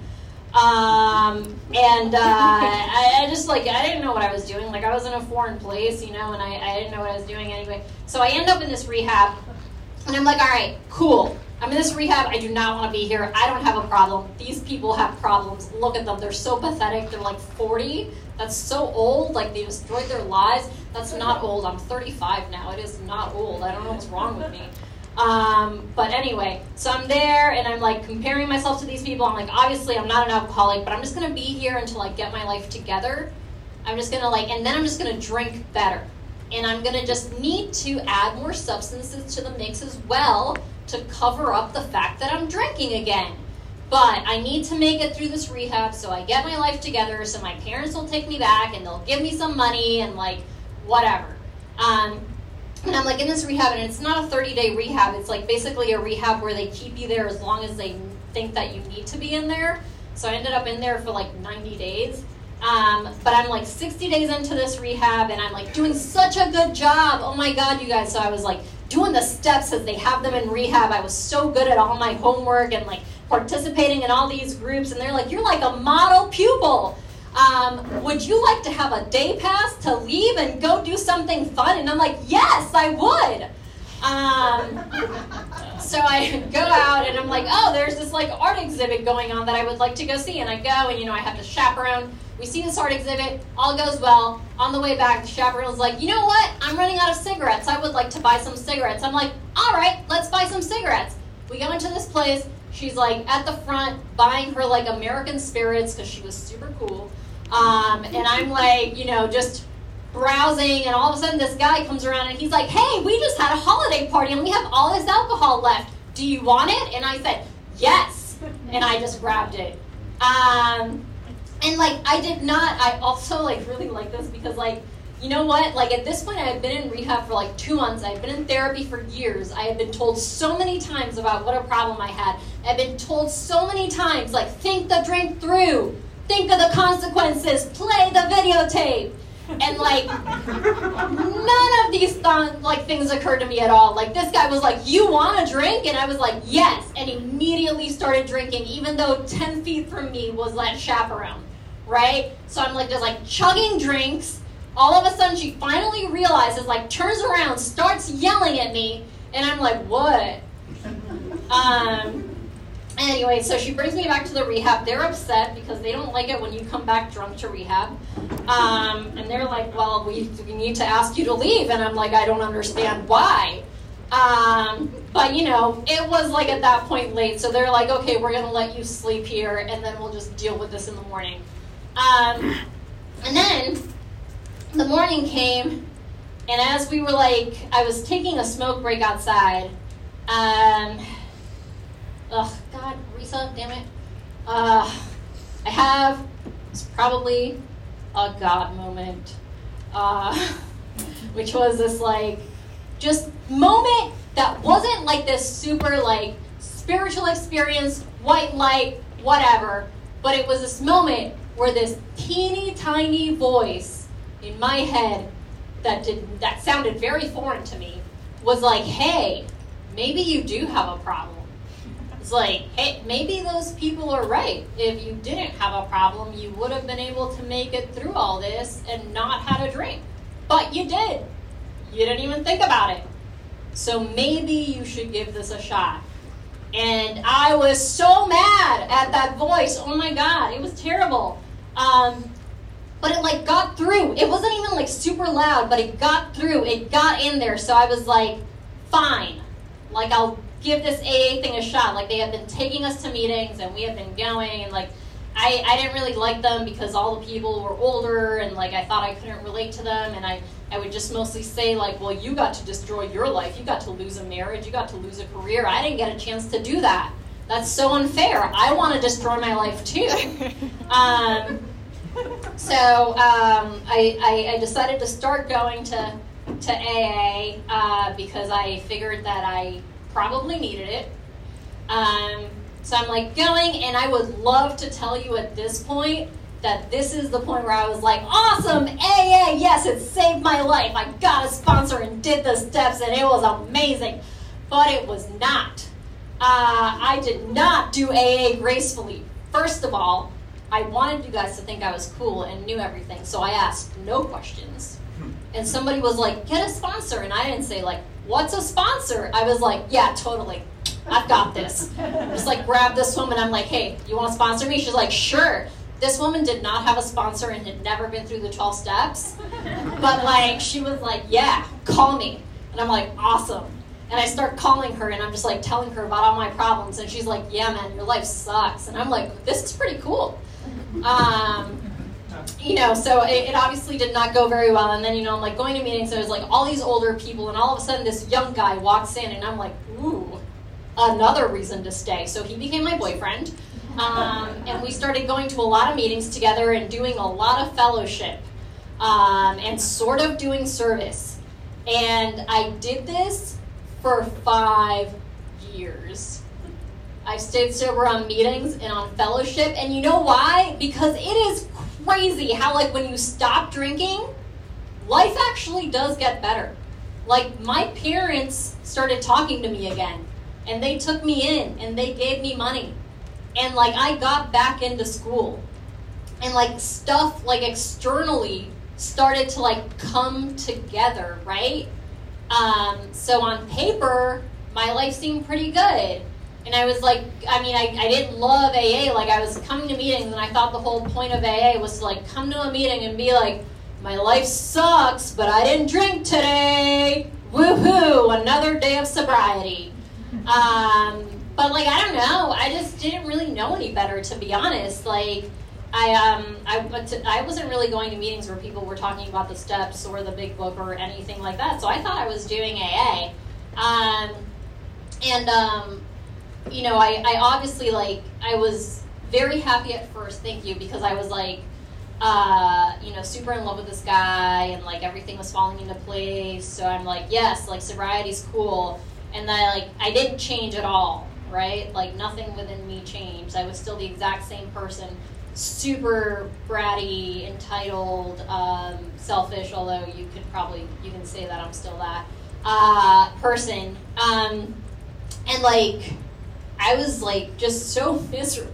Speaker 10: Um, and uh, I, I just like, I didn't know what I was doing. Like I was in a foreign place, you know, and I, I didn't know what I was doing anyway. So I end up in this rehab, and I'm like, all right, cool. I'm in this rehab. I do not want to be here. I don't have a problem. These people have problems. Look at them. They're so pathetic. They're like forty. That's so old. Like they destroyed their lives. That's not old. I'm thirty-five now. It is not old. I don't know what's wrong with me. Um, but anyway, so I'm there and I'm like comparing myself to these people. I'm like, obviously I'm not an alcoholic, but I'm just going to be here until I get my life together. I'm just going to like, and then I'm just going to drink better. And I'm going to just need to add more substances to the mix as well to cover up the fact that I'm drinking again. But I need to make it through this rehab so I get my life together so my parents will take me back and they'll give me some money and like whatever. Um, and I'm like in this rehab, and it's not a thirty-day rehab. It's like basically a rehab where they keep you there as long as they think that you need to be in there. So I ended up in there for like ninety days. Um, but I'm like sixty days into this rehab, and I'm like doing such a good job. Oh my God, you guys. So I was like doing the steps as they have them in rehab. I was so good at all my homework and like participating in all these groups. And they're like, you're like a model pupil. Um, would you like to have a day pass to leave and go do something fun? And I'm like, yes, I would. Um, so I go out and I'm like, oh, there's this like art exhibit going on that I would like to go see. And I go and, you know, I have the chaperone. We see this art exhibit. All goes well. On the way back, the chaperone's like, you know what? I'm running out of cigarettes. I would like to buy some cigarettes. I'm like, all right, let's buy some cigarettes. We go into this place. She's like at the front buying her like American Spirits because she was super cool. Um, and I'm like, you know, just browsing, and all of a sudden this guy comes around and he's like, hey, we just had a holiday party and we have all this alcohol left. Do you want it? And I said, yes. And I just grabbed it. Um, and like, I did not, I also like really like this because like, you know what? Like at this point I had been in rehab for like two months. I had been in therapy for years. I had been told so many times about what a problem I had. I had been told so many times, like, think the drink through. Think of the consequences. Play the videotape. And like, none of these th- like things occurred to me at all. Like this guy was like, you want a drink? And I was like, yes. And immediately started drinking, even though ten feet from me was that chaperone, right? So I'm like, just like chugging drinks. All of a sudden she finally realizes, like turns around, starts yelling at me. And I'm like, what? Um... Anyway, so she brings me back to the rehab. They're upset because they don't like it when you come back drunk to rehab. Um, and they're like, well, we, we need to ask you to leave. And I'm like, I don't understand why. Um, but, you know, it was like at that point late. So they're like, okay, we're going to let you sleep here, and then we'll just deal with this in the morning. Um, and then the morning came, and as we were like, I was taking a smoke break outside. Um... Ugh, God, Risa, damn it. Uh, I have, it's probably a God moment, uh, which was this, like, just moment that wasn't, like, this super, like, spiritual experience, white light, whatever, but it was this moment where this teeny tiny voice in my head that did that sounded very foreign to me was like, hey, maybe you do have a problem. It's like, hey, maybe those people are right. If you didn't have a problem, you would have been able to make it through all this and not had a drink. But you did. You didn't even think about it. So maybe you should give this a shot. And I was so mad at that voice. Oh my God, it was terrible. Um, but it like got through. It wasn't even like super loud, but it got through. It got in there. So I was like, fine. Like I'll give this A A thing a shot. Like they had been taking us to meetings and we had been going, and like I, I didn't really like them because all the people were older, and like I thought I couldn't relate to them, and I, I would just mostly say like, well, you got to destroy your life. You got to lose a marriage. You got to lose a career. I didn't get a chance to do that. That's so unfair. I want to destroy my life too. um, so um, I, I, I decided to start going to, to A A uh, because I figured that I probably needed it. Um, so I'm like going, and I would love to tell you at this point that this is the point where I was like, awesome, A A, yes, it saved my life. I got a sponsor and did the steps, and it was amazing. But it was not. Uh, I did not do A A gracefully. First of all, I wanted you guys to think I was cool and knew everything, so I asked no questions. And somebody was like, get a sponsor. And I didn't say, like, what's a sponsor? I was like, yeah, totally. I've got this. Just like grab this woman. I'm like, hey, you want to sponsor me? She's like, sure. This woman did not have a sponsor and had never been through the twelve steps. But like, she was like, yeah, call me. And I'm like, awesome. And I start calling her and I'm just like telling her about all my problems. And she's like, yeah, man, your life sucks. And I'm like, this is pretty cool. Um, you know, so it, it obviously did not go very well. And then, you know, I'm like going to meetings. So there's like all these older people. And all of a sudden this young guy walks in and I'm like, ooh, another reason to stay. So he became my boyfriend. Um, and we started going to a lot of meetings together and doing a lot of fellowship um, and sort of doing service. And I did this for five years. I stayed sober on meetings and on fellowship. And you know why? Because it is crazy how, like, when you stop drinking, life actually does get better. Like, my parents started talking to me again. And they took me in and they gave me money. And like I got back into school. And like stuff like externally started to like come together, right? Um, so on paper, my life seemed pretty good. And I was like, I mean, I, I didn't love A A. Like I was coming to meetings and I thought the whole point of A A was to like come to a meeting and be like, my life sucks, but I didn't drink today. Woohoo, another day of sobriety. Um, but like, I don't know, I just didn't really know any better, to be honest. Like, I, um, I, but to, I wasn't really going to meetings where people were talking about the steps or the big book or anything like that, so I thought I was doing A A. Um, and, um, you know, I, I obviously, like, I was very happy at first, thank you, because I was like, uh, you know, super in love with this guy, and like, everything was falling into place, so I'm like, yes, like, sobriety's cool. And then, like, I didn't change at all, right? Like, nothing within me changed. I was still the exact same person, super bratty, entitled, um, selfish, although you could probably, you can say that I'm still that uh, person. Um, and, like, I was, like, just so miserable.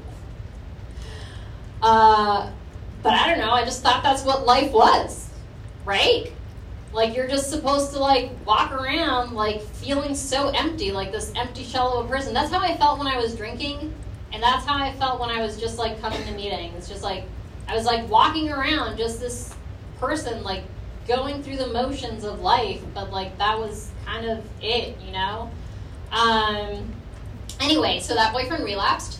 Speaker 10: Uh, but I don't know, I just thought that's what life was, right? Like, you're just supposed to, like, walk around, like, feeling so empty, like this empty shell of a person. That's how I felt when I was drinking, and that's how I felt when I was just, like, coming to meetings. It's just, like, I was, like, walking around just this person, like, going through the motions of life, but, like, that was kind of it, you know? Um, anyway, so that boyfriend relapsed,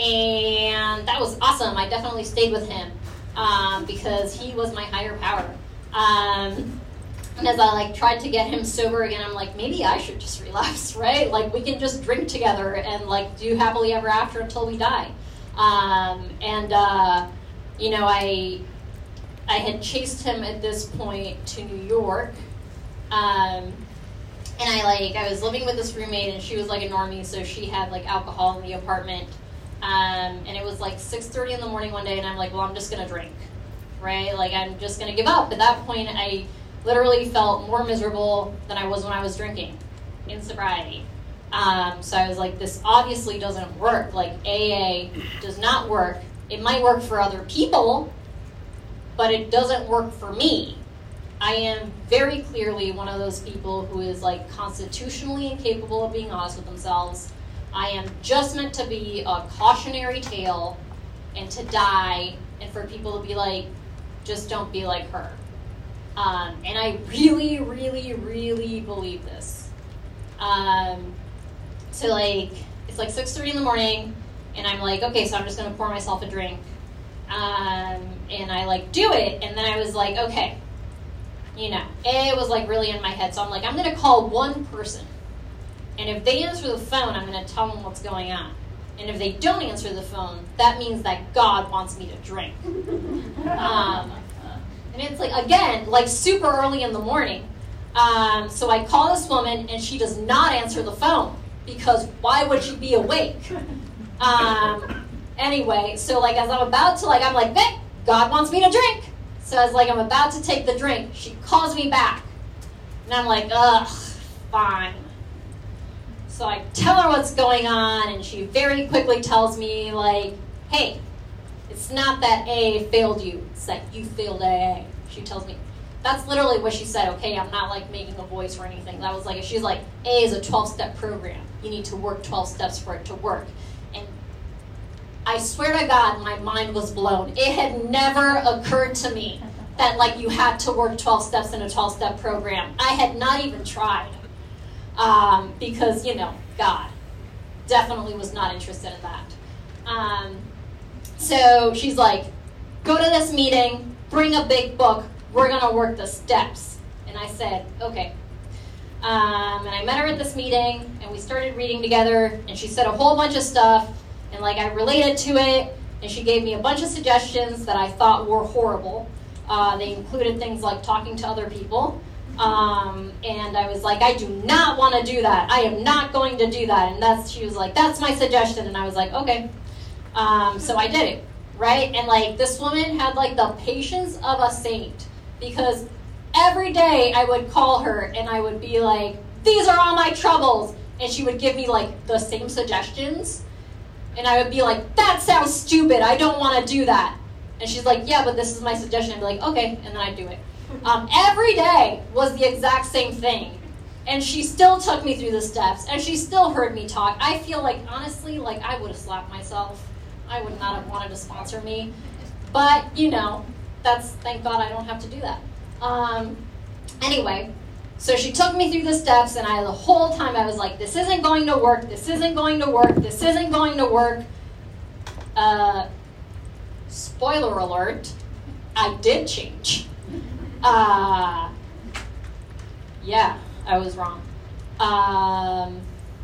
Speaker 10: and that was awesome. I definitely stayed with him, um, because he was my higher power. Um... And as I, like, tried to get him sober again, I'm like, maybe I should just relapse, right? Like, we can just drink together and, like, do happily ever after until we die. Um, and, uh, you know, I I had chased him at this point to New York. Um, and I, like, I was living with this roommate, and she was, like, a normie, so she had, like, alcohol in the apartment. Um, and it was, like, six thirty in the morning one day, and I'm like, well, I'm just going to drink, right? Like, I'm just going to give up. At that point, I literally felt more miserable than I was when I was drinking in sobriety. Um, so I was like, this obviously doesn't work. Like, A A does not work. It might work for other people, but it doesn't work for me. I am very clearly one of those people who is, like, constitutionally incapable of being honest with themselves. I am just meant to be a cautionary tale and to die, and for people to be like, just don't be like her. Um, and I really, really, really believe this. Um, so, like, it's like six thirty in the morning, and I'm like, okay, so I'm just going to pour myself a drink. Um, and I, like, do it, and then I was like, okay, you know, it was, like, really in my head. So I'm like, I'm going to call one person. And if they answer the phone, I'm going to tell them what's going on. And if they don't answer the phone, that means that God wants me to drink. Um... And it's like, again, like super early in the morning. Um, so I call this woman, and she does not answer the phone, because why would she be awake? Um, anyway, so like as I'm about to, like, I'm like, Vic, God wants me to drink. So as like I'm about to take the drink, she calls me back. And I'm like, ugh, fine. So I tell her what's going on, and she very quickly tells me, like, hey, It's not that A A failed you. It's that you failed A A. She tells me. That's literally what she said, okay? I'm not, like, making a voice or anything. That was like, she's like, A A is a twelve-step program. You need to work twelve steps for it to work. And I swear to God, my mind was blown. It had never occurred to me that, like, you had to work twelve steps in a twelve-step program. I had not even tried. Um, because, you know, God definitely was not interested in that. Um, so she's like, go to this meeting, bring a big book, we're going to work the steps. And I said, okay. Um, and I met her at this meeting, and we started reading together, and she said a whole bunch of stuff, and like I related to it, and she gave me a bunch of suggestions that I thought were horrible. Uh, they included things like talking to other people. Um, and I was like, I do not want to do that. I am not going to do that. And that's, she was like, that's my suggestion. And I was like, okay. Um, so I did it, right? And like this woman had like the patience of a saint, because every day I would call her and I would be like, these are all my troubles. And she would give me like the same suggestions. And I would be like, that sounds stupid. I don't want to do that. And she's like, yeah, but this is my suggestion. I'd be like, okay. And then I'd do it. Um, every day was the exact same thing. And she still took me through the steps. And she still heard me talk. I feel like, honestly, like I would have slapped myself. I would not have wanted to sponsor me. But, you know, that's, thank God I don't have to do that. Um, anyway, so she took me through the steps. And I, the whole time I was like, this isn't going to work. This isn't going to work. This isn't going to work. Uh, spoiler alert, I did change. Uh, yeah, I was wrong. Um,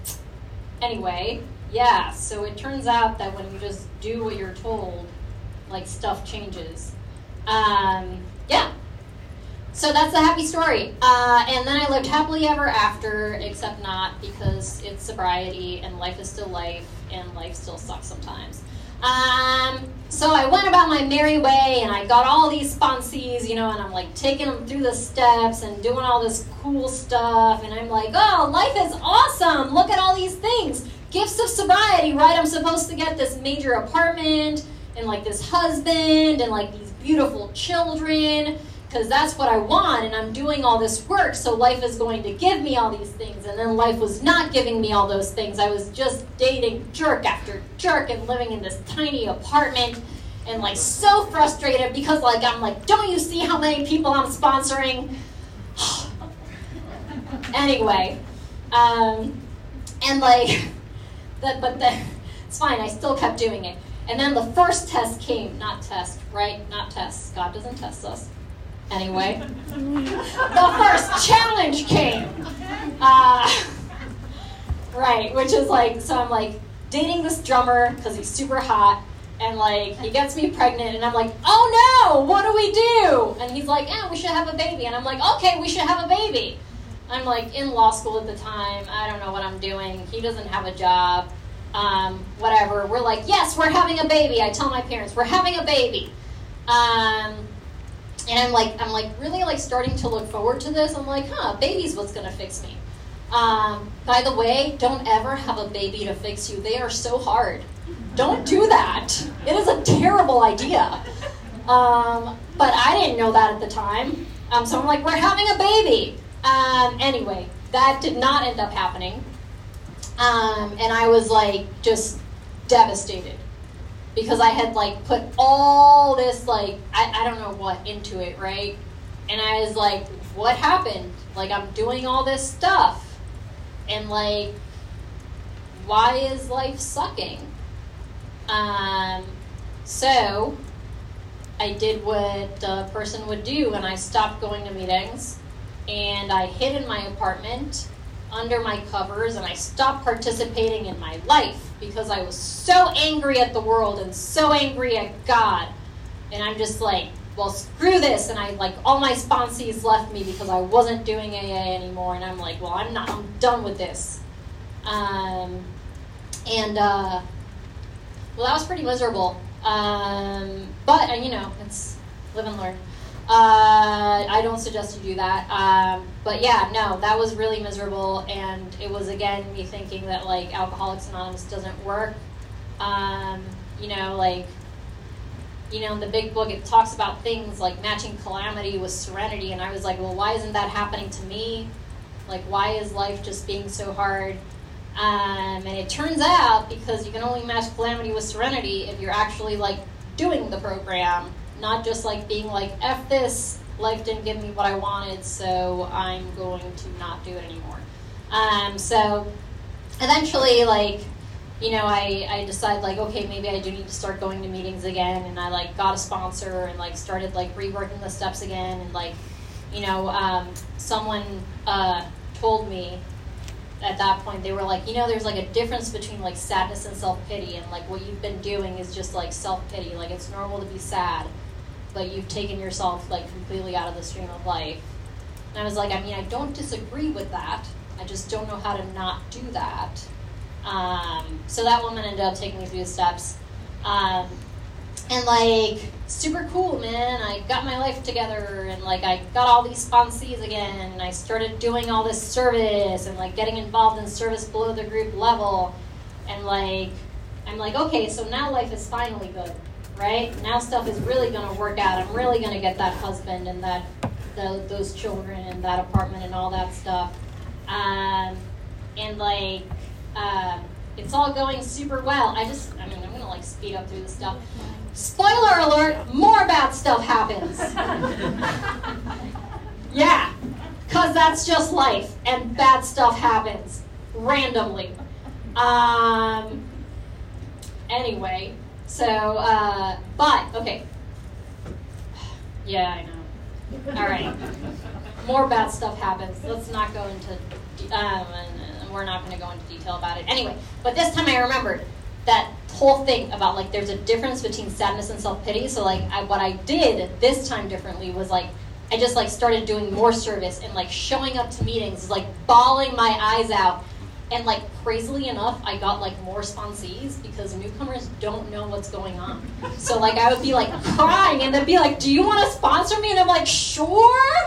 Speaker 10: anyway, yeah, so it turns out that when you just do what you're told, like, stuff changes. Um, yeah. So that's the happy story. Uh, and then I lived happily ever after, except not, because it's sobriety, and life is still life, and life still sucks sometimes. Um, so I went about my merry way, and I got all these sponsees, you know, and I'm like taking them through the steps and doing all this cool stuff, and I'm like, oh, life is awesome, look at all these things, gifts of sobriety, right? I'm supposed to get this major apartment, and like this husband, and like these beautiful children, because that's what I want, and I'm doing all this work, so life is going to give me all these things. And then life was not giving me all those things. I was just dating jerk after jerk and living in this tiny apartment and like so frustrated because like I'm like, don't you see how many people I'm sponsoring? Anyway, um, and like, that, but the, it's fine, I still kept doing it. And then the first test came, not test, right? Not tests. God doesn't test us. Anyway, the first challenge came. Uh, right, which is like, so I'm like dating this drummer because he's super hot, and like he gets me pregnant, and I'm like, oh no, what do we do? And he's like, yeah, we should have a baby. And I'm like, okay, we should have a baby. I'm like in law school at the time. I don't know what I'm doing. He doesn't have a job. Um, whatever. We're like, yes, we're having a baby. I tell my parents, we're having a baby. Um... And I'm like, I'm like really like starting to look forward to this. I'm like, huh, baby's what's gonna fix me. Um, by the way, don't ever have a baby to fix you. They are so hard. Don't do that. It is a terrible idea. Um, but I didn't know that at the time. Um, so I'm like, we're having a baby. Um, anyway, that did not end up happening. Um, and I was like, just devastated. Because I had, like, put all this, like, I, I don't know what into it, right? And I was like, what happened? Like, I'm doing all this stuff. And, like, why is life sucking? Um, so, I did what the person would do, and I stopped going to meetings. And I hid in my apartment under my covers, and I stopped participating in my life because I was so angry at the world and so angry at God. And I'm just like, well, screw this. And I like, all my sponsees left me because I wasn't doing A A anymore. And I'm like, well, I'm not, I'm done with this. Um, and, uh, well, that was pretty miserable. Um, but, uh, you know, it's live and learn. Uh, I don't suggest you do that. Um, but yeah, no, that was really miserable, and it was, again, me thinking that, like, Alcoholics Anonymous doesn't work. Um, you know, like, you know, in the big book, it talks about things like matching calamity with serenity. And I was like, well, why isn't that happening to me? Like, why is life just being so hard? Um, and it turns out, because you can only match calamity with serenity if you're actually, like, doing the program, not just, like, being like, F this, life didn't give me what I wanted, so I'm going to not do it anymore. Um, so eventually, like, you know, I, I decided, like, okay, maybe I do need to start going to meetings again, and I, like, got a sponsor and, like, started, like, reworking the steps again, and, like, you know, um, someone uh, told me at that point, they were like, you know, there's, like, a difference between, like, sadness and self-pity, and, like, what you've been doing is just, like, self-pity. Like, it's normal to be sad, but you've taken yourself, like, completely out of the stream of life. And I was like, I mean, I don't disagree with that. I just don't know how to not do that. Um, so that woman ended up taking me through the steps. Um, and, like, super cool, man. I got my life together, and, like, I got all these sponsees again, and I started doing all this service and, like, getting involved in service below the group level. And, like, I'm like, okay, so now life is finally good, right? Now stuff is really going to work out. I'm really going to get that husband and that the, those children and that apartment and all that stuff. Um, and, like, uh, it's all going super well. I just, I mean, I'm going to, like, speed up through this stuff. Spoiler alert, more bad stuff happens. Yeah, because that's just life, and bad stuff happens randomly. Um, anyway, so, uh, but, okay. Yeah, I know. All right. More bad stuff happens. Let's not go into, um, and we're not going to go into detail about it. Anyway, but this time I remembered that whole thing about, like, there's a difference between sadness and self-pity. So, like, I, what I did this time differently was, like, I just, like, started doing more service and, like, showing up to meetings, like, bawling my eyes out. And, like, crazily enough, I got, like, more sponsees because newcomers don't know what's going on. So, like, I would be, like, crying, and they'd be like, do you want to sponsor me? And I'm like, sure.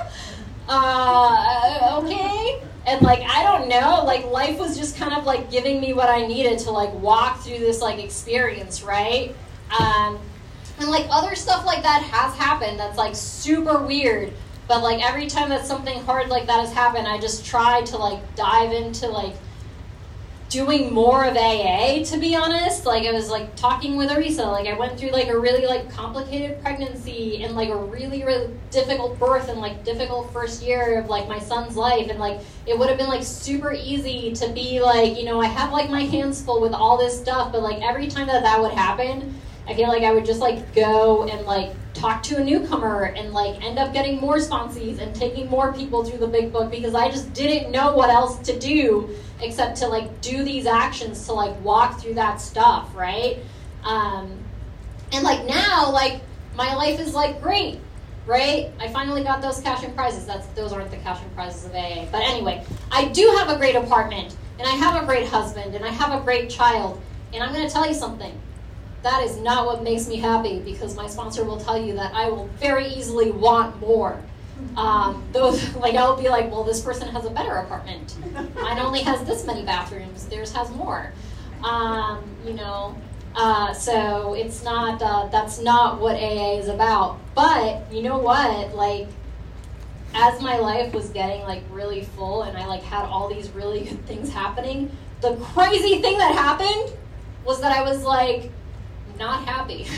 Speaker 10: Uh, okay. And, like, I don't know, like, life was just kind of, like, giving me what I needed to, like, walk through this, like, experience, right? Um, and, like, other stuff like that has happened that's, like, super weird. But, like, every time that something hard like that has happened, I just try to, like, dive into, like, doing more of A A, to be honest. Like, I was, like, talking with Arisa. Like, I went through, like, a really, like, complicated pregnancy and, like, a really, really difficult birth and, like, difficult first year of, like, my son's life. And, like, it would have been, like, super easy to be, like, you know, I have, like, my hands full with all this stuff. But, like, every time that that would happen, I feel like I would just, like, go and, like, talk to a newcomer and, like, end up getting more sponsees and taking more people through the big book because I just didn't know what else to do except to, like, do these actions to, like, walk through that stuff, right? Um, and, like, now, like, my life is, like, great, right? I finally got those cash and prizes. That's, those aren't the cash and prizes of A A. But anyway, I do have a great apartment, and I have a great husband, and I have a great child. And I'm going to tell you something. That is not what makes me happy, because my sponsor will tell you that I will very easily want more. Um, those, like, I'll be like, well, this person has a better apartment. Mine only has this many bathrooms. Theirs has more. Um, you know, uh, so it's not, uh, that's not what A A is about. But, you know what, like, as my life was getting, like, really full and I, like, had all these really good things happening, the crazy thing that happened was that I was, like, not happy.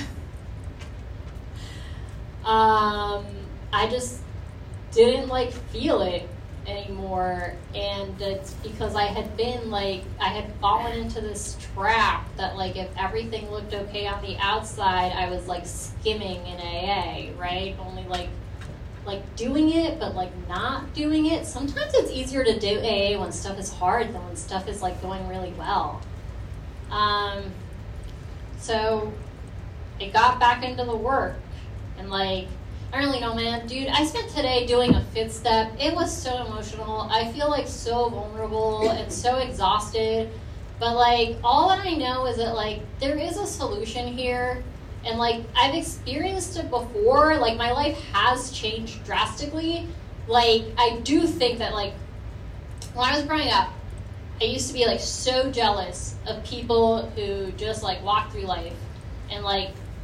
Speaker 10: um, I just didn't, like, feel it anymore, and it's because I had been, like, I had fallen into this trap that, like, if everything looked okay on the outside, I was, like, skimming in A A, right? Only, like, like doing it, but, like, not doing it. Sometimes it's easier to do A A when stuff is hard than when stuff is, like, going really well. Um, so I got back into the work, and, like, I don't really know, man. Dude, I spent today doing a fifth step. It was so emotional. I feel, like, so vulnerable and so exhausted. But, like, all that I know is that, like, there is a solution here. And, like, I've experienced it before. Like, my life has changed drastically. Like, I do think that, like, when I was growing up, I used to be, like, so jealous of people who just, like, walk through life and, like,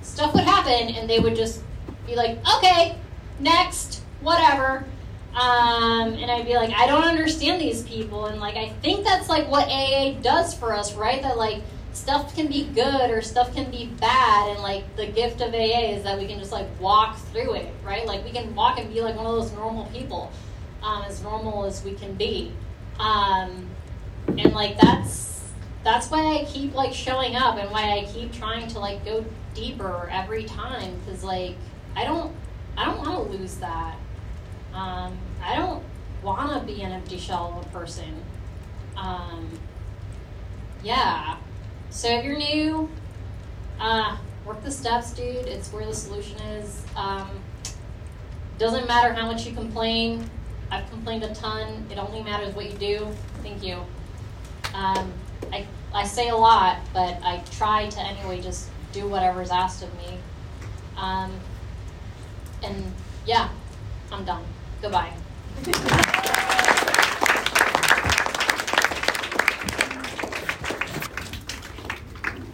Speaker 10: stuff would happen, and they would just be like, okay, next, whatever. Um, and I'd be like, I don't understand these people. And like, I think that's like what A A does for us, right? That like stuff can be good or stuff can be bad. And like the gift of A A is that we can just like walk through it, right? Like we can walk and be like one of those normal people, um, as normal as we can be. Um, and like, that's, that's why I keep like showing up and why I keep trying to like go deeper every time. Cause like, I don't, I don't want to lose that. Um, I don't want to be an empty shell of a person. Um, yeah. So if you're new, uh, work the steps, dude. It's where the solution is. Um, doesn't matter how much you complain. I've complained a ton. It only matters what you do. Thank you. Um, I, I say a lot, but I try to anyway just do whatever's asked of me. Um, and yeah, I'm done. Goodbye.